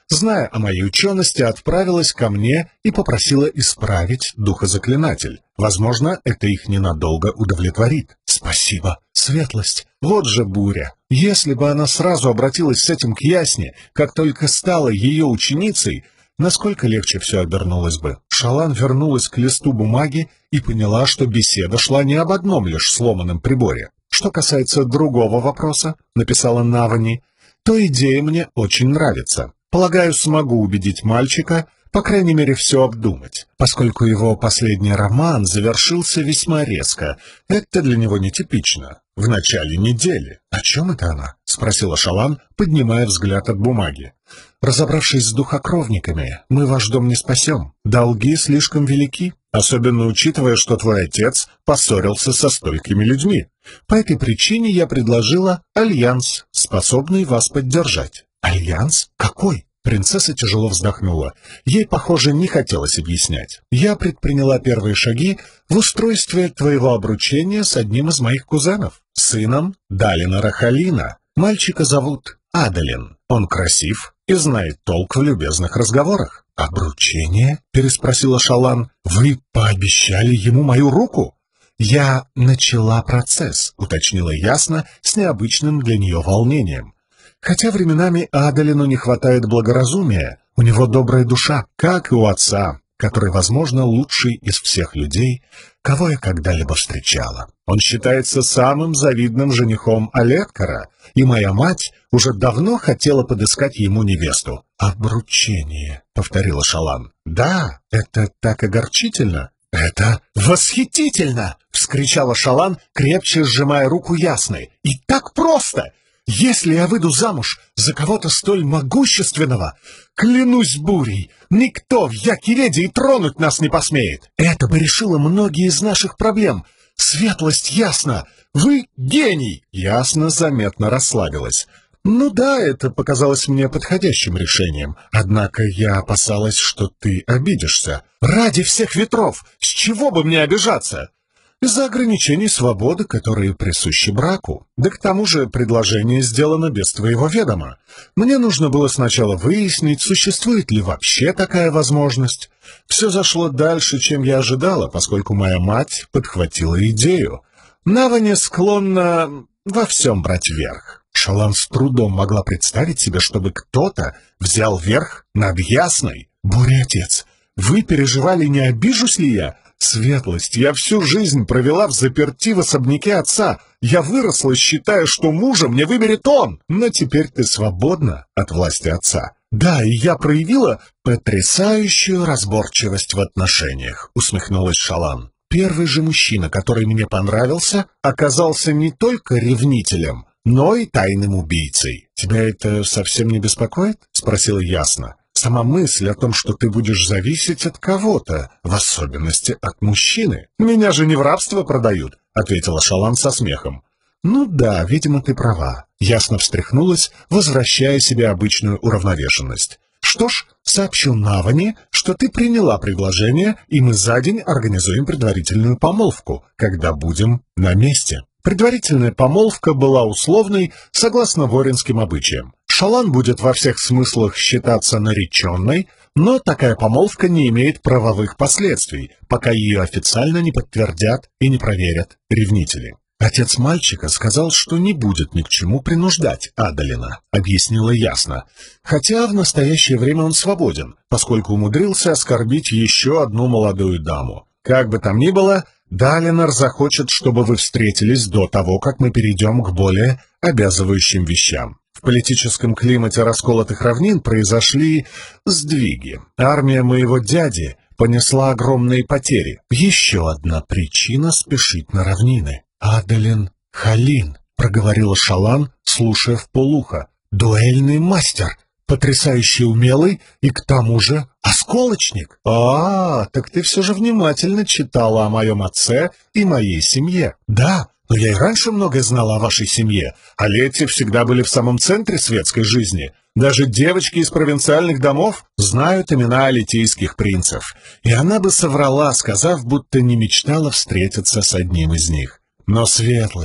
[SPEAKER 1] зная о моей учености, отправилась ко мне и попросила исправить духозаклинатель. Возможно, это их ненадолго удовлетворит. Спасибо, светлость. Вот же буря. Если бы она сразу обратилась с этим к Ясне, как только стала ее ученицей, насколько легче все обернулось бы. Шалан вернулась к листу бумаги и поняла, что беседа шла не об одном лишь сломанном приборе. Что касается другого вопроса, написала Навани, то идея мне очень нравится. Полагаю, смогу убедить мальчика, по крайней мере, все обдумать, поскольку его последний роман завершился весьма резко. Это для него нетипично. В начале недели. — О чем это она? — спросила Шалан, поднимая взгляд от бумаги. — Разобравшись с духокровниками, мы ваш дом не спасем. Долги слишком велики, особенно учитывая, что твой отец поссорился со столькими людьми. По этой причине я предложила альянс, способный вас поддержать. — Альянс? Какой? Принцесса тяжело вздохнула. Ей, похоже, не хотелось объяснять. «Я предприняла первые шаги в устройстве твоего обручения с одним из моих кузенов, сыном Далинора Халина. Мальчика зовут Адалин. Он красив и знает толк в любезных разговорах». «Обручение?» — переспросила Шалан. «Вы пообещали ему мою руку?» «Я начала процесс», — уточнила Ясна с необычным для нее волнением. Хотя временами Адалину не хватает благоразумия, у него добрая душа, как и у отца, который, возможно, лучший из всех людей, кого я когда-либо встречала. Он считается самым завидным женихом Алеткара, и моя мать уже давно хотела подыскать ему невесту. «Обручение», — повторила Шалан. «Да, это так огорчительно». «Это восхитительно!» — вскричала Шалан, крепче сжимая руку Ясной. «И так просто! Если я выйду замуж за кого-то столь могущественного, клянусь бурей, никто в Якиреде и тронуть нас не посмеет. Это бы решило многие из наших проблем. Светлость Ясна, вы гений!» Ясна заметно расслабилась. «Ну да, это показалось мне подходящим решением. Однако я опасалась, что ты обидишься. Ради всех ветров! С чего бы мне обижаться?» «Из-за ограничений свободы, которые присущи браку. Да к тому же предложение сделано без твоего ведома. Мне нужно было сначала выяснить, существует ли вообще такая возможность. Все зашло дальше, чем я ожидала, поскольку моя мать подхватила идею. Навани склонна во всем брать верх». Шалан с трудом могла представить себе, чтобы кто-то взял верх над Ясной. «Буря, отец, вы переживали, не обижусь ли я?» «Светлость, я всю жизнь провела в заперти в особняке отца. Я выросла, считая, что мужа мне выберет он. Но теперь ты свободна от власти отца. Да, и я проявила потрясающую разборчивость в отношениях», — усмехнулась Шалан. «Первый же мужчина, который мне понравился, оказался не только ревнителем, но и тайным убийцей. Тебя это совсем не беспокоит?» — спросила Ясна. «Сама мысль о том, что ты будешь зависеть от кого-то, в особенности от мужчины. Меня же не в рабство продают», — ответила Шалан со смехом. «Ну да, видимо, ты права». Ясно встряхнулась, возвращая себе обычную уравновешенность. «Что ж, сообщу Навани, что ты приняла предложение, и мы за день организуем предварительную помолвку, когда будем на месте». Предварительная помолвка была условной, согласно воринским обычаям. Шалан будет во всех смыслах считаться нареченной, но такая помолвка не имеет правовых последствий, пока ее официально не подтвердят и не проверят ревнители. «Отец мальчика сказал, что не будет ни к чему принуждать Адалина», — объяснила Ясна. «Хотя в настоящее время он свободен, поскольку умудрился оскорбить еще одну молодую даму. Как бы там ни было, Далинор захочет, чтобы вы встретились до того, как мы перейдем к более обязывающим вещам. В политическом климате расколотых равнин произошли сдвиги. Армия моего дяди понесла огромные потери. Еще одна причина спешить на равнины. «Адалин Халин», — проговорила Шалан, слушая вполуха. «Дуэльный мастер, потрясающе умелый и к тому же осколочник». «А, так ты все же внимательно читала о моем отце и моей семье». «Да, но я и раньше многое знала о вашей семье. А Лети всегда были в самом центре светской жизни. Даже девочки из провинциальных домов знают имена алитийских принцев. И она бы соврала, сказав, будто не мечтала встретиться с одним из них. Но, светлость,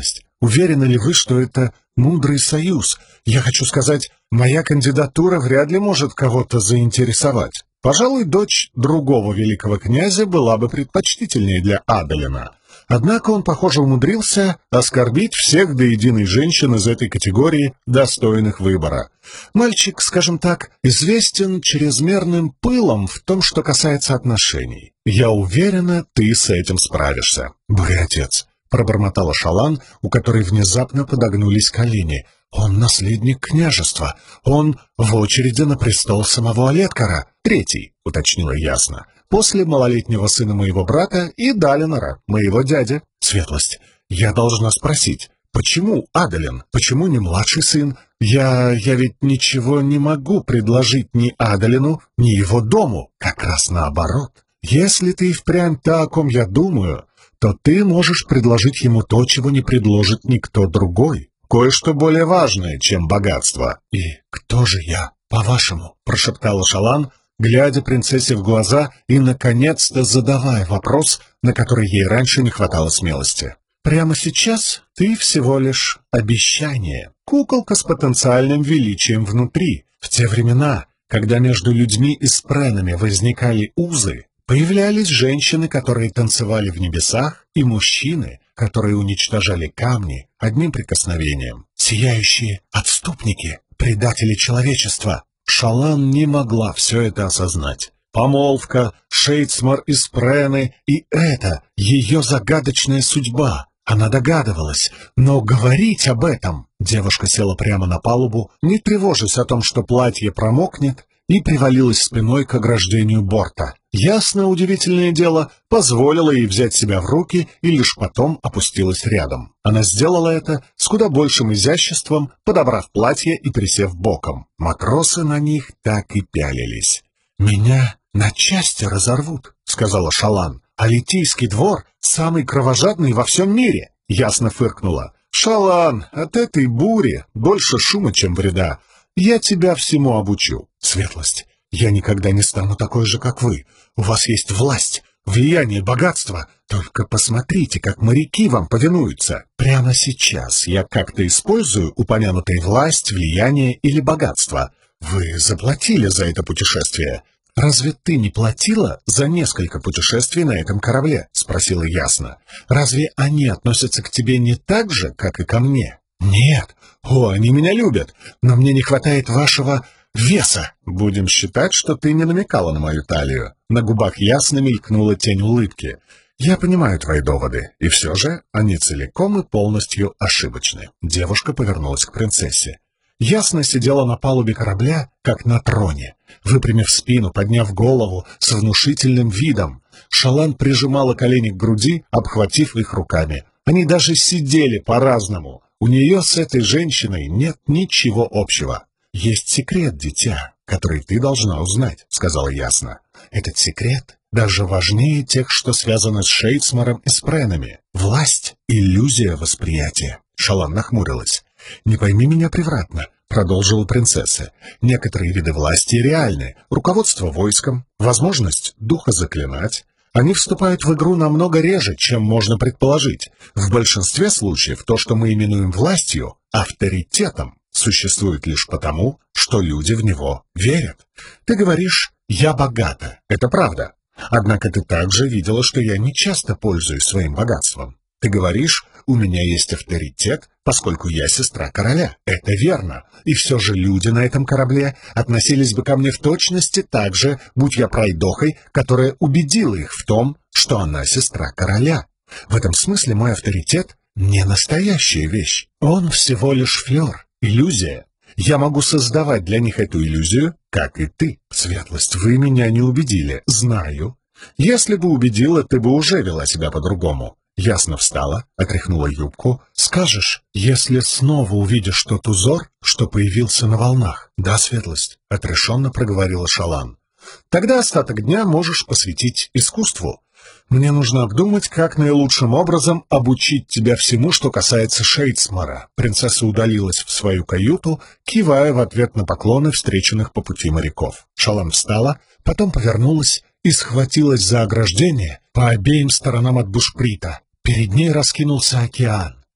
[SPEAKER 1] Уверены ли вы, что это мудрый союз? Я хочу сказать, моя кандидатура вряд ли может кого-то заинтересовать. Пожалуй, дочь другого великого князя была бы предпочтительнее для Адалина. Однако он, похоже, умудрился оскорбить всех до единой женщин из этой категории, достойных выбора. Мальчик, скажем так, известен чрезмерным пылом в том, что касается отношений. Я уверена, ты с этим справишься. Боже, отец, пробормотала Шалан, у которой внезапно подогнулись колени. Он наследник княжества. Он в очереди на престол самого Олеткара. Третий, уточнила ясно. После малолетнего сына моего брата и Далинора, моего дяди. Светлость, я должна спросить, почему Адалин? Почему не младший сын? Я... я ведь ничего не могу предложить ни Адалину, ни его дому. Как раз наоборот. Если ты и впрямь та, о ком я думаю, то ты можешь предложить ему то, чего не предложит никто другой. Кое-что более важное, чем богатство. И кто же я, по-вашему? Прошептала Шалан, глядя принцессе в глаза и, наконец-то, задавая вопрос, на который ей раньше не хватало смелости. «Прямо сейчас ты всего лишь обещание, куколка с потенциальным величием внутри. В те времена, когда между людьми и спренами возникали узы, появлялись женщины, которые танцевали в небесах, и мужчины, которые уничтожали камни одним прикосновением. Сияющие отступники, предатели человечества». Шалан не могла все это осознать. Помолвка, Шейдсмар и Спрены, и это ее загадочная судьба. Она догадывалась, но говорить об этом... Девушка села прямо на палубу, не тревожась о том, что платье промокнет, и привалилась спиной к ограждению борта. Ясно, удивительное дело, позволила ей взять себя в руки и лишь потом опустилась рядом. Она сделала это с куда большим изяществом, подобрав платье и присев боком. Матросы на них так и пялились. «Меня на части разорвут», — сказала Шалан. «А Литийский двор самый кровожадный во всем мире», — ясно фыркнула. «Шалан, от этой бури больше шума, чем вреда. Я тебя всему обучу». «Светлость, я никогда не стану такой же, как вы. У вас есть власть, влияние, богатство. Только посмотрите, как моряки вам повинуются. Прямо сейчас я как-то использую упомянутые власть, влияние или богатство. Вы заплатили за это путешествие. Разве ты не платила за несколько путешествий на этом корабле?» — спросила ясно. «Разве они относятся к тебе не так же, как и ко мне?» «Нет. О, они меня любят, но мне не хватает вашего... веса. Будем считать, что ты не намекала на мою талию». На губах ясно мелькнула тень улыбки. «Я понимаю твои доводы, и все же они целиком и полностью ошибочны». Девушка повернулась к принцессе. Ясно сидела на палубе корабля, как на троне, выпрямив спину, подняв голову с внушительным видом. Шалан прижимала колени к груди, обхватив их руками. Они даже сидели по-разному. У нее с этой женщиной нет ничего общего. «Есть секрет, дитя, который ты должна узнать», — сказала ясно. «Этот секрет даже важнее тех, что связано с Шейдсмаром и Спренами. Власть — иллюзия восприятия». Шалан нахмурилась. «Не пойми меня превратно», — продолжила принцесса. «Некоторые виды власти реальны. Руководство войском, возможность духа заклинать. Они вступают в игру намного реже, чем можно предположить. В большинстве случаев то, что мы именуем властью, авторитетом, существует лишь потому, что люди в него верят. Ты говоришь «я богата». Это правда. Однако ты также видела, что я не часто пользуюсь своим богатством. Ты говоришь «у меня есть авторитет, поскольку я сестра короля». Это верно. И все же люди на этом корабле относились бы ко мне в точности так же, будь я пройдохой, которая убедила их в том, что она сестра короля. В этом смысле мой авторитет не настоящая вещь. Он всего лишь флер, иллюзия. Я могу создавать для них эту иллюзию, как и ты. Светлость, вы меня не убедили, знаю. Если бы убедила, ты бы уже вела себя по-другому. Ясно встала, отряхнула юбку. «Скажешь, если снова увидишь тот узор, что появился на волнах?» «Да, Светлость», — отрешенно проговорила Шалан. «Тогда остаток дня можешь посвятить искусству. Мне нужно обдумать, как наилучшим образом обучить тебя всему, что касается Шейдсмара». Принцесса удалилась в свою каюту, кивая в ответ на поклоны встреченных по пути моряков. Шалан встала, потом повернулась и схватилась за ограждение по обеим сторонам от бушприта. Перед ней раскинулся океан.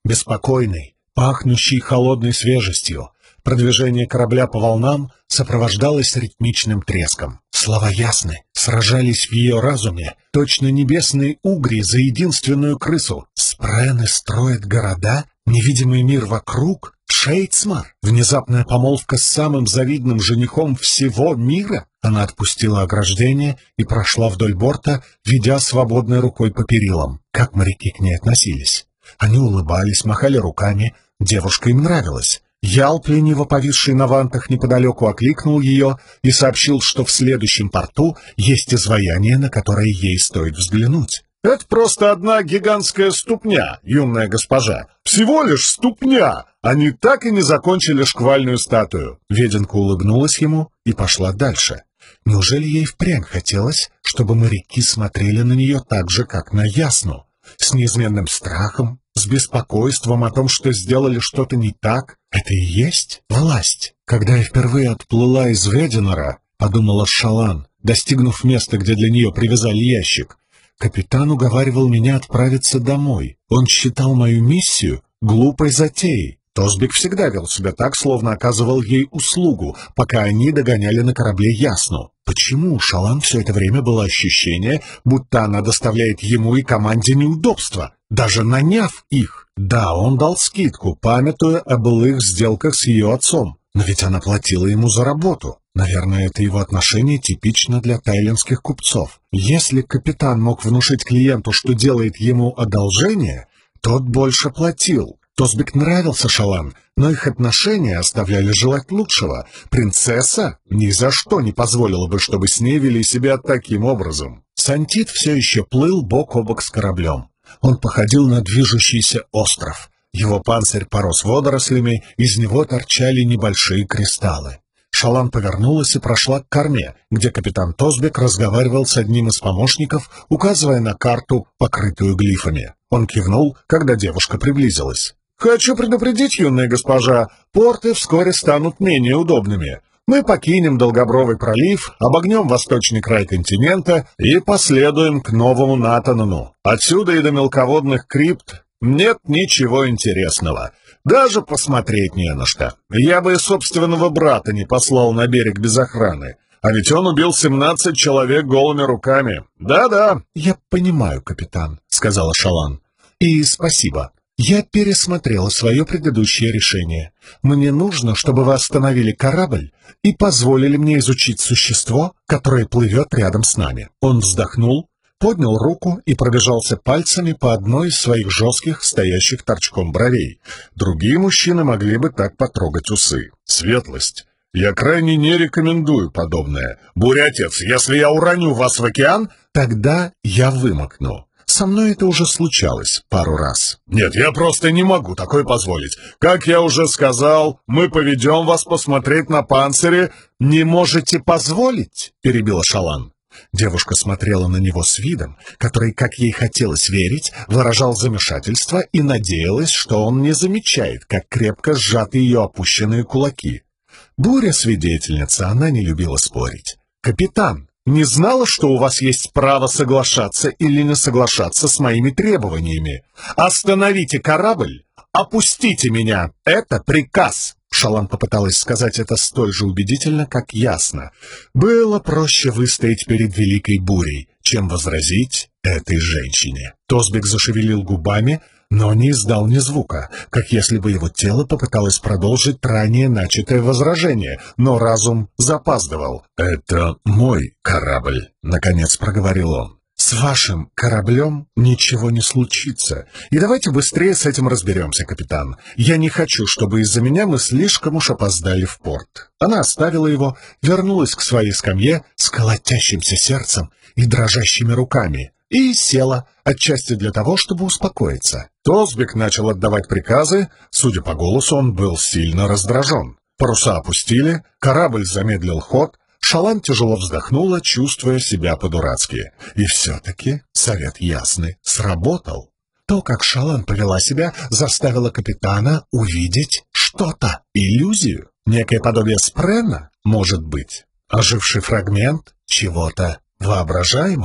[SPEAKER 1] беспокойный, пахнущий холодной свежестью. Продвижение корабля по волнам сопровождалось ритмичным треском. Слова ясны, сражались в ее разуме, точно небесные угри за единственную крысу. Спрены строят города, невидимый мир вокруг, Шейцмар, внезапная помолвка с самым завидным женихом всего мира. Она отпустила ограждение и прошла вдоль борта, ведя свободной рукой по перилам. Как моряки к ней относились? Они улыбались, махали руками. Девушка им нравилась. Ялп, лениво повисший на вантах неподалеку, окликнул ее и сообщил, что в следующем порту есть изваяние, на которое ей стоит взглянуть. «Это просто одна гигантская ступня, юная госпожа. Всего лишь ступня. Они так и не закончили шквальную статую». Веденка улыбнулась ему и пошла дальше. Неужели ей впрямь хотелось, чтобы моряки смотрели на нее так же, как на Ясну? С неизменным страхом, с беспокойством о том, что сделали что-то не так? Это и есть власть. Когда я впервые отплыла из Веденера, подумала Шалан, достигнув места, где для нее привязали ящик, капитан уговаривал меня отправиться домой. Он считал мою миссию глупой затеей. Тосбик всегда вел себя так, словно оказывал ей услугу, пока они догоняли на корабле Ясну. Почему у Шалан все это время было ощущение, будто она доставляет ему и команде неудобства, даже наняв их? Да, он дал скидку, памятуя о былых сделках с ее отцом, но ведь она платила ему за работу. Наверное, это его отношение типично для тайлинских купцов. Если капитан мог внушить клиенту, что делает ему одолжение, тот больше платил. Тосбик нравился Шалан, но их отношения оставляли желать лучшего. Принцесса ни за что не позволила бы, чтобы с ней вели себя таким образом. Сантит все еще плыл бок о бок с кораблем. Он походил на движущийся остров. Его панцирь порос водорослями, из него торчали небольшие кристаллы. Шалан повернулась и прошла к корме, где капитан Тосбик разговаривал с одним из помощников, указывая на карту, покрытую глифами. Он кивнул, когда девушка приблизилась. «Хочу предупредить, юная госпожа, порты вскоре станут менее удобными. Мы покинем Долгобровый пролив, обогнем восточный край континента и последуем к Новому Натанану. Отсюда и до мелководных крипт нет ничего интересного. Даже посмотреть не на что. Я бы и собственного брата не послал на берег без охраны. А ведь он убил семнадцать человек голыми руками. Да-да». «Я понимаю, капитан», — сказала Шалан. «И спасибо. Я пересмотрела свое предыдущее решение. Мне нужно, чтобы вы остановили корабль и позволили мне изучить существо, которое плывет рядом с нами». Он вздохнул, поднял руку и пробежался пальцами по одной из своих жестких, стоящих торчком бровей. Другие мужчины могли бы так потрогать усы. «Светлость, я крайне не рекомендую подобное. Буря-отец, если я уроню вас в океан, тогда я вымокну. Со мной это уже случалось пару раз». «Нет, я просто не могу такое позволить. Как я уже сказал, мы поведем вас посмотреть на панцири». «Не можете позволить?» — перебила Шалан. Девушка смотрела на него с видом, который, как ей хотелось верить, выражал замешательство и надеялась, что он не замечает, как крепко сжаты ее опущенные кулаки. Буря-свидетельница, она не любила спорить. «Капитан, не знала, что у вас есть право соглашаться или не соглашаться с моими требованиями. Остановите корабль, опустите меня. Это приказ». Шалан попыталась сказать это столь же убедительно, как ясно. Было проще выстоять перед великой бурей, чем возразить этой женщине. Тосбик зашевелил губами, но не издал ни звука, как если бы его тело попыталось продолжить ранее начатое возражение, но разум запаздывал. «Это мой корабль», — наконец проговорил он. «С вашим кораблем ничего не случится. И давайте быстрее с этим разберемся, капитан. Я не хочу, чтобы из-за меня мы слишком уж опоздали в порт». Она оставила его, вернулась к своей скамье с колотящимся сердцем и дрожащими руками и села, отчасти для того, чтобы успокоиться. Тосбик начал отдавать приказы. Судя по голосу, он был сильно раздражен. Паруса опустили, корабль замедлил ход. Шалан тяжело вздохнула, чувствуя себя по-дурацки. И все-таки совет Ясны сработал. То, как Шалан повела себя, заставило капитана увидеть что-то, иллюзию, некое подобие спрена, может быть, оживший фрагмент чего-то воображаемого.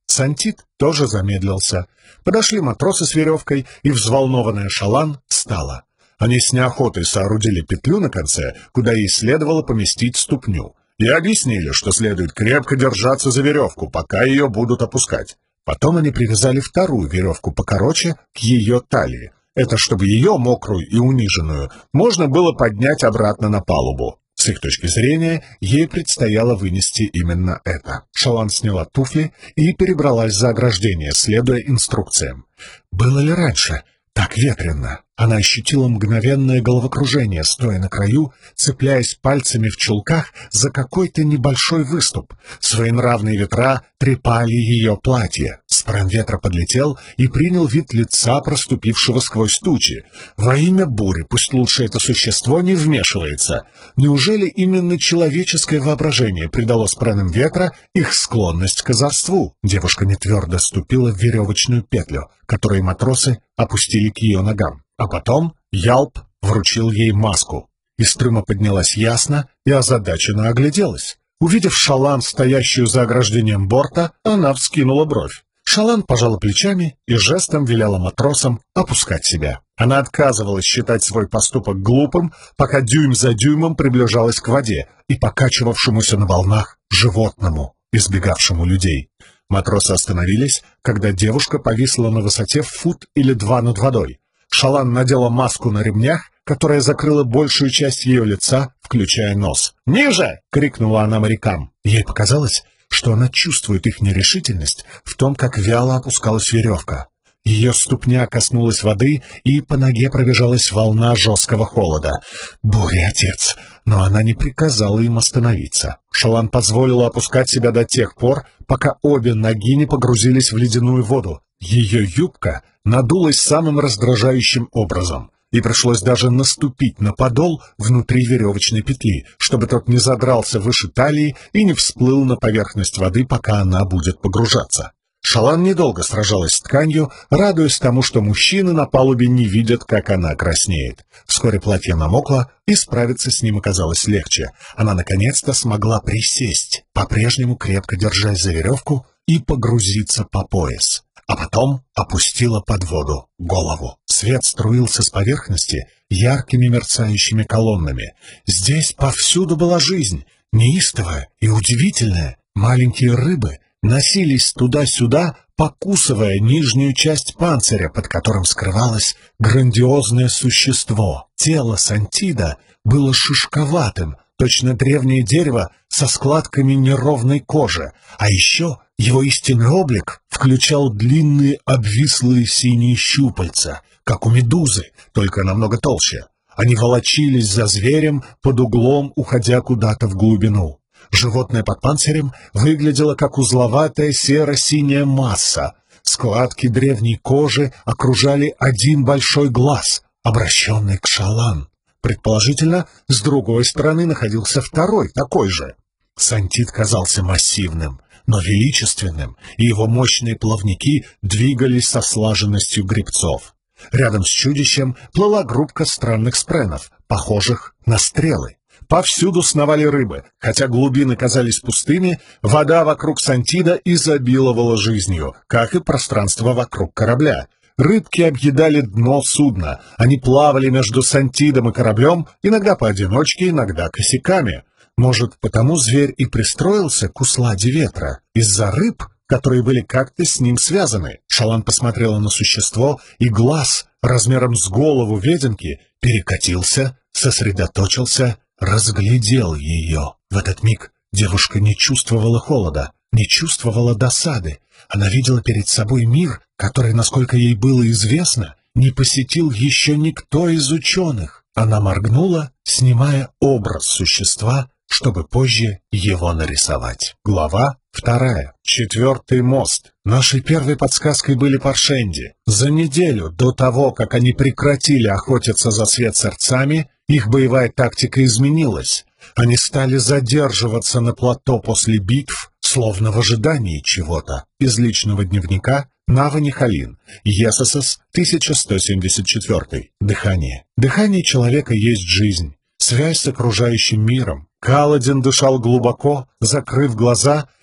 [SPEAKER 1] Сантид тоже замедлился. Подошли матросы с веревкой, и взволнованная Шалан встала. Они с неохотой соорудили петлю на конце, куда ей следовало поместить ступню, и объяснили, что следует крепко держаться за веревку, пока ее будут опускать. Потом они привязали вторую веревку покороче к ее талии. Это чтобы ее, мокрую и униженную, можно было поднять обратно на палубу. С их точки зрения, ей предстояло вынести именно это. Шалан сняла туфли и перебралась за ограждение, следуя инструкциям. Было ли раньше так ветрено? Она ощутила мгновенное головокружение, стоя на краю, цепляясь пальцами в чулках за какой-то небольшой выступ. Своенравные ветра трепали ее платье. Спрэн ветра подлетел и принял вид лица, проступившего сквозь тучи. Во имя бури, пусть лучше это существо не вмешивается. Неужели именно человеческое воображение придало Спрэнам ветра их склонность к озорству? Девушка нетвердо ступила в веревочную петлю, которую матросы опустили к ее ногам. А потом Ялп вручил ей маску. Из трюма поднялась Ясна и озадаченно огляделась. Увидев Шалан, стоящую за ограждением борта, она вскинула бровь. Шалан пожала плечами и жестом велела матросам опускать себя. Она отказывалась считать свой поступок глупым, пока дюйм за дюймом приближалась к воде и покачивавшемуся на волнах животному, избегавшему людей. Матросы остановились, когда девушка повисла на высоте в фут или два над водой. Шалан надела маску на ремнях, которая закрыла большую часть ее лица, включая нос. «Ниже!» — крикнула она морякам. Ей показалось, что она чувствует их нерешительность в том, как вяло опускалась веревка. Ее ступня коснулась воды, и по ноге пробежалась волна жесткого холода. Буря, отец! Но она не приказала им остановиться. Шалан позволила опускать себя до тех пор, пока обе ноги не погрузились в ледяную воду. Ее юбка надулась самым раздражающим образом, и пришлось даже наступить на подол внутри веревочной петли, чтобы тот не задрался выше талии и не всплыл на поверхность воды, пока она будет погружаться. Шалан недолго сражалась с тканью, радуясь тому, что мужчины на палубе не видят, как она краснеет. Вскоре платье намокло, и справиться с ним оказалось легче. Она наконец-то смогла присесть, по-прежнему крепко держась за веревку, и погрузиться по пояс. А потом опустила под воду голову. Свет струился с поверхности яркими мерцающими колоннами. Здесь повсюду была жизнь, неистовая и удивительная. Маленькие рыбы носились туда-сюда, покусывая нижнюю часть панциря, под которым скрывалось грандиозное существо. Тело Сантида было шишковатым, точно древнее дерево со складками неровной кожи, а еще его истинный облик включал длинные обвислые синие щупальца, как у медузы, только намного толще. Они волочились за зверем под углом, уходя куда-то в глубину. Животное под панцирем выглядело как узловатая серо-синяя масса. Складки древней кожи окружали один большой глаз, обращенный к Шалан. Предположительно, с другой стороны находился второй, такой же. Сантид казался массивным, но величественным, и его мощные плавники двигались со слаженностью гребцов. Рядом с чудищем плыла группка странных спренов, похожих на стрелы. Повсюду сновали рыбы. Хотя глубины казались пустыми, вода вокруг Сантида изобиловала жизнью, как и пространство вокруг корабля. Рыбки объедали дно судна. Они плавали между Сантидом и кораблем, иногда поодиночке, иногда косяками. Может, потому зверь и пристроился к усладе ветра? Из-за рыб, которые были как-то с ним связаны. Шалан посмотрела на существо, и глаз, размером с голову веденки, перекатился, сосредоточился, разглядел ее. В этот миг девушка не чувствовала холода, не чувствовала досады. Она видела перед собой мир, который, насколько ей было известно, не посетил еще никто из ученых. Она моргнула, снимая образ существа, чтобы позже его нарисовать. Глава вторая. Четвертый мост. Нашей первой подсказкой были Паршенди. За неделю до того, как они прекратили охотиться за свет сердцами, их боевая тактика изменилась. Они стали задерживаться на плато после битв, словно в ожидании чего-то. Из личного дневника Нава Нихалин, ЕССС, тысяча сто семьдесят четыре. Дыхание. Дыхание человека есть жизнь, связь с окружающим миром. Каладин дышал глубоко, закрыв глаза,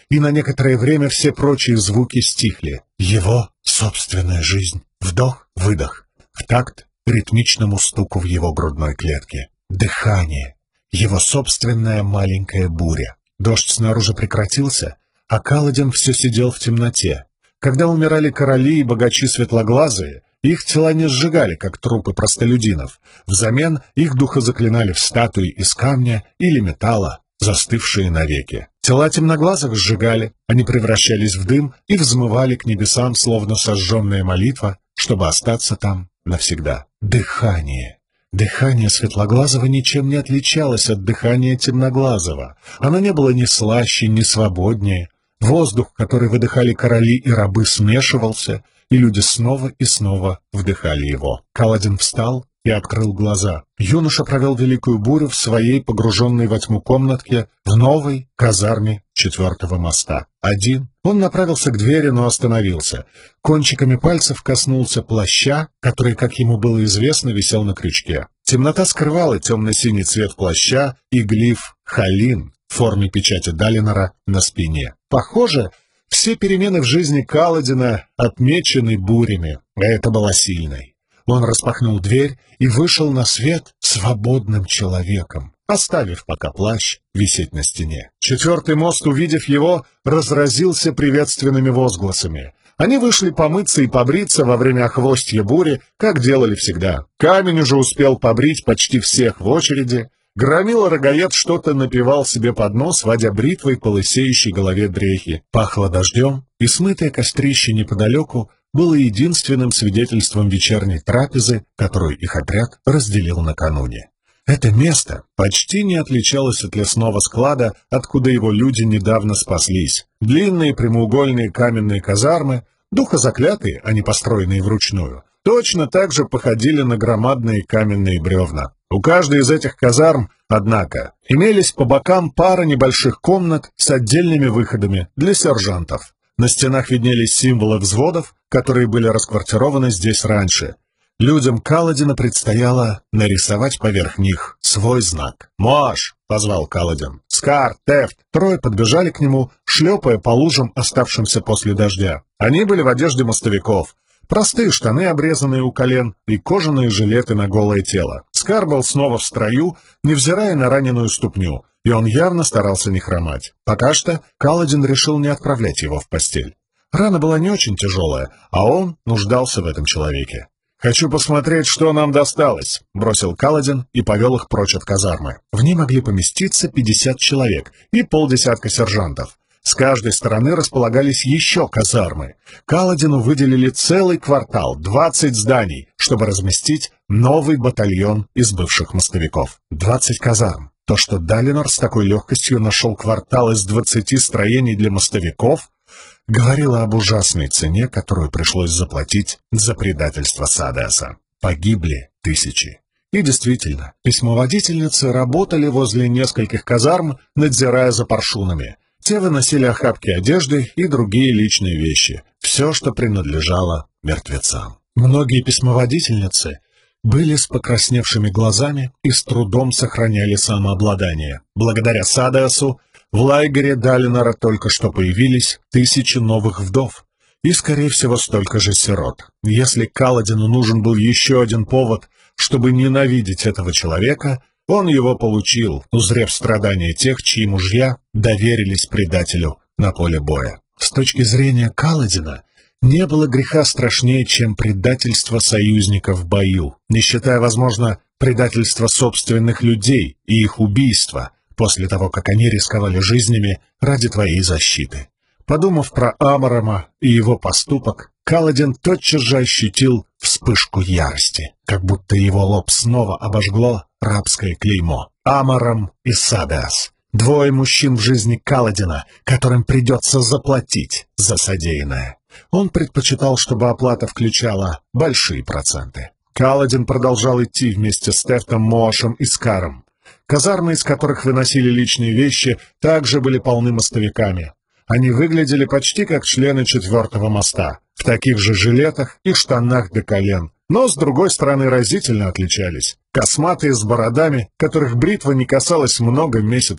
[SPEAKER 1] и на некоторое время все прочие звуки стихли. Его собственная жизнь. Вдох-выдох. В такт ритмичному стуку в его грудной клетке. Дыхание. Его собственная маленькая буря. Дождь снаружи прекратился, а Каладин все сидел в темноте. Когда умирали короли и богачи светлоглазые, их тела не сжигали, как трупы простолюдинов. Взамен их духа заклинали в статуи из камня или металла, застывшие навеки. Тела темноглазых сжигали, они превращались в дым и взмывали к небесам, словно сожженная молитва, чтобы остаться там навсегда. Дыхание. Дыхание Светлоглазого ничем не отличалось от дыхания Темноглазого. Оно не было ни слаще, ни свободнее. Воздух, который выдыхали короли и рабы, смешивался, и люди снова и снова вдыхали его. Каладин встал и открыл глаза. Юноша провел великую бурю в своей погруженной во тьму комнатке в новой казарме четвертого моста. Один. Он направился к двери, но остановился. Кончиками пальцев коснулся плаща, который, как ему было известно, висел на крючке. Темнота скрывала темно-синий цвет плаща и глиф «Халин» в форме печати Далинора на спине. Похоже, все перемены в жизни Каладина отмечены бурями, а это было сильной. Он распахнул дверь и вышел на свет свободным человеком, оставив пока плащ висеть на стене. Четвертый мост, увидев его, разразился приветственными возгласами. Они вышли помыться и побриться во время охвостья бури, как делали всегда. Камень уже успел побрить почти всех в очереди. Громила-рогаед что-то напевал себе под нос, водя бритвой по лысеющей голове дрехи. Пахло дождем, и смытое кострище неподалеку было единственным свидетельством вечерней трапезы, которую их отряд разделил накануне. Это место почти не отличалось от лесного склада, откуда его люди недавно спаслись. Длинные прямоугольные каменные казармы, духозаклятые, а не построенные вручную, точно так же походили на громадные каменные бревна. У каждой из этих казарм, однако, имелись по бокам пара небольших комнат с отдельными выходами для сержантов. На стенах виднелись символы взводов, которые были расквартированы здесь раньше. Людям Каладина предстояло нарисовать поверх них свой знак. «Моаш!» — позвал Каладин. «Скар! Тефт!» Трое подбежали к нему, шлепая по лужам, оставшимся после дождя. Они были в одежде мостовиков. Простые штаны, обрезанные у колен, и кожаные жилеты на голое тело. Скар был снова в строю, невзирая на раненую ступню, и он явно старался не хромать. Пока что Каладин решил не отправлять его в постель. Рана была не очень тяжелая, а он нуждался в этом человеке. «Хочу посмотреть, что нам досталось», — бросил Каладин и повел их прочь от казармы. В ней могли поместиться пятьдесят человек и полдесятка сержантов. С каждой стороны располагались еще казармы. Каладину выделили целый квартал, двадцать зданий, чтобы разместить новый батальон из бывших мостовиков. двадцать казарм. То, что Далинор с такой легкостью нашел квартал из двадцати строений для мостовиков, говорило об ужасной цене, которую пришлось заплатить за предательство Садеаса. Погибли тысячи. И действительно, письмоводительницы работали возле нескольких казарм, надзирая за паршунами. Те выносили охапки одежды и другие личные вещи, все, что принадлежало мертвецам. Многие письмоводительницы были с покрасневшими глазами и с трудом сохраняли самообладание. Благодаря Садеасу в лагере Далинора только что появились тысячи новых вдов и, скорее всего, столько же сирот. Если Каладину нужен был еще один повод, чтобы ненавидеть этого человека, он его получил, узрев страдания тех, чьи мужья доверились предателю на поле боя. С точки зрения Каладина, не было греха страшнее, чем предательство союзника в бою, не считая, возможно, предательства собственных людей и их убийства, после того, как они рисковали жизнями ради твоей защиты. Подумав про Амарама и его поступок, Каладин тотчас же ощутил вспышку ярости, как будто его лоб снова обожгло рабское клеймо. Амарам и Садеас. Двое мужчин в жизни Каладина, которым придется заплатить за содеянное. Он предпочитал, чтобы оплата включала большие проценты. Каладин продолжал идти вместе с Тефтом, Моашем и Скаром. Казармы, из которых выносили личные вещи, также были полны мостовиками. Они выглядели почти как члены четвертого моста, в таких же жилетах и штанах до колен, но, с другой стороны, разительно отличались. Косматые с бородами, которых бритва не касалась много месяцев,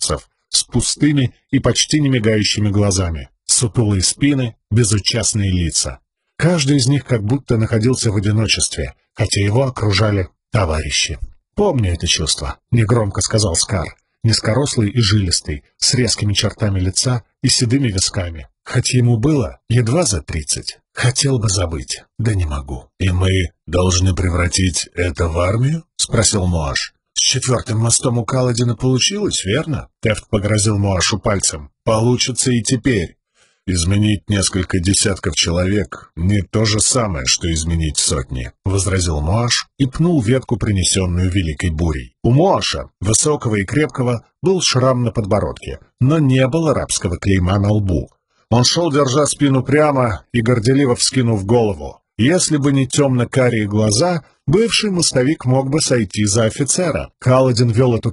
[SPEAKER 1] с пустыми и почти не мигающими глазами, сутулые спины, безучастные лица. Каждый из них как будто находился в одиночестве, хотя его окружали товарищи. «Помню это чувство», — негромко сказал Скар, низкорослый и жилистый, с резкими чертами лица и седыми висками. Хоть ему было едва за тридцать. Хотел бы забыть, да не могу. «И мы должны превратить это в армию?» — спросил Моаш. «С четвертым мостом у Каладина получилось, верно?» Тефт погрозил Моашу пальцем. «Получится и теперь. Изменить несколько десятков человек — не то же самое, что изменить сотни», — возразил Моаш и пнул ветку, принесенную великой бурей. У Моаша, высокого и крепкого, был шрам на подбородке, но не было арабского клейма на лбу. Он шел, держа спину прямо и горделиво вскинув голову. Если бы не темно-карие глаза, бывший мостовик мог бы сойти за офицера. Каладин вел эту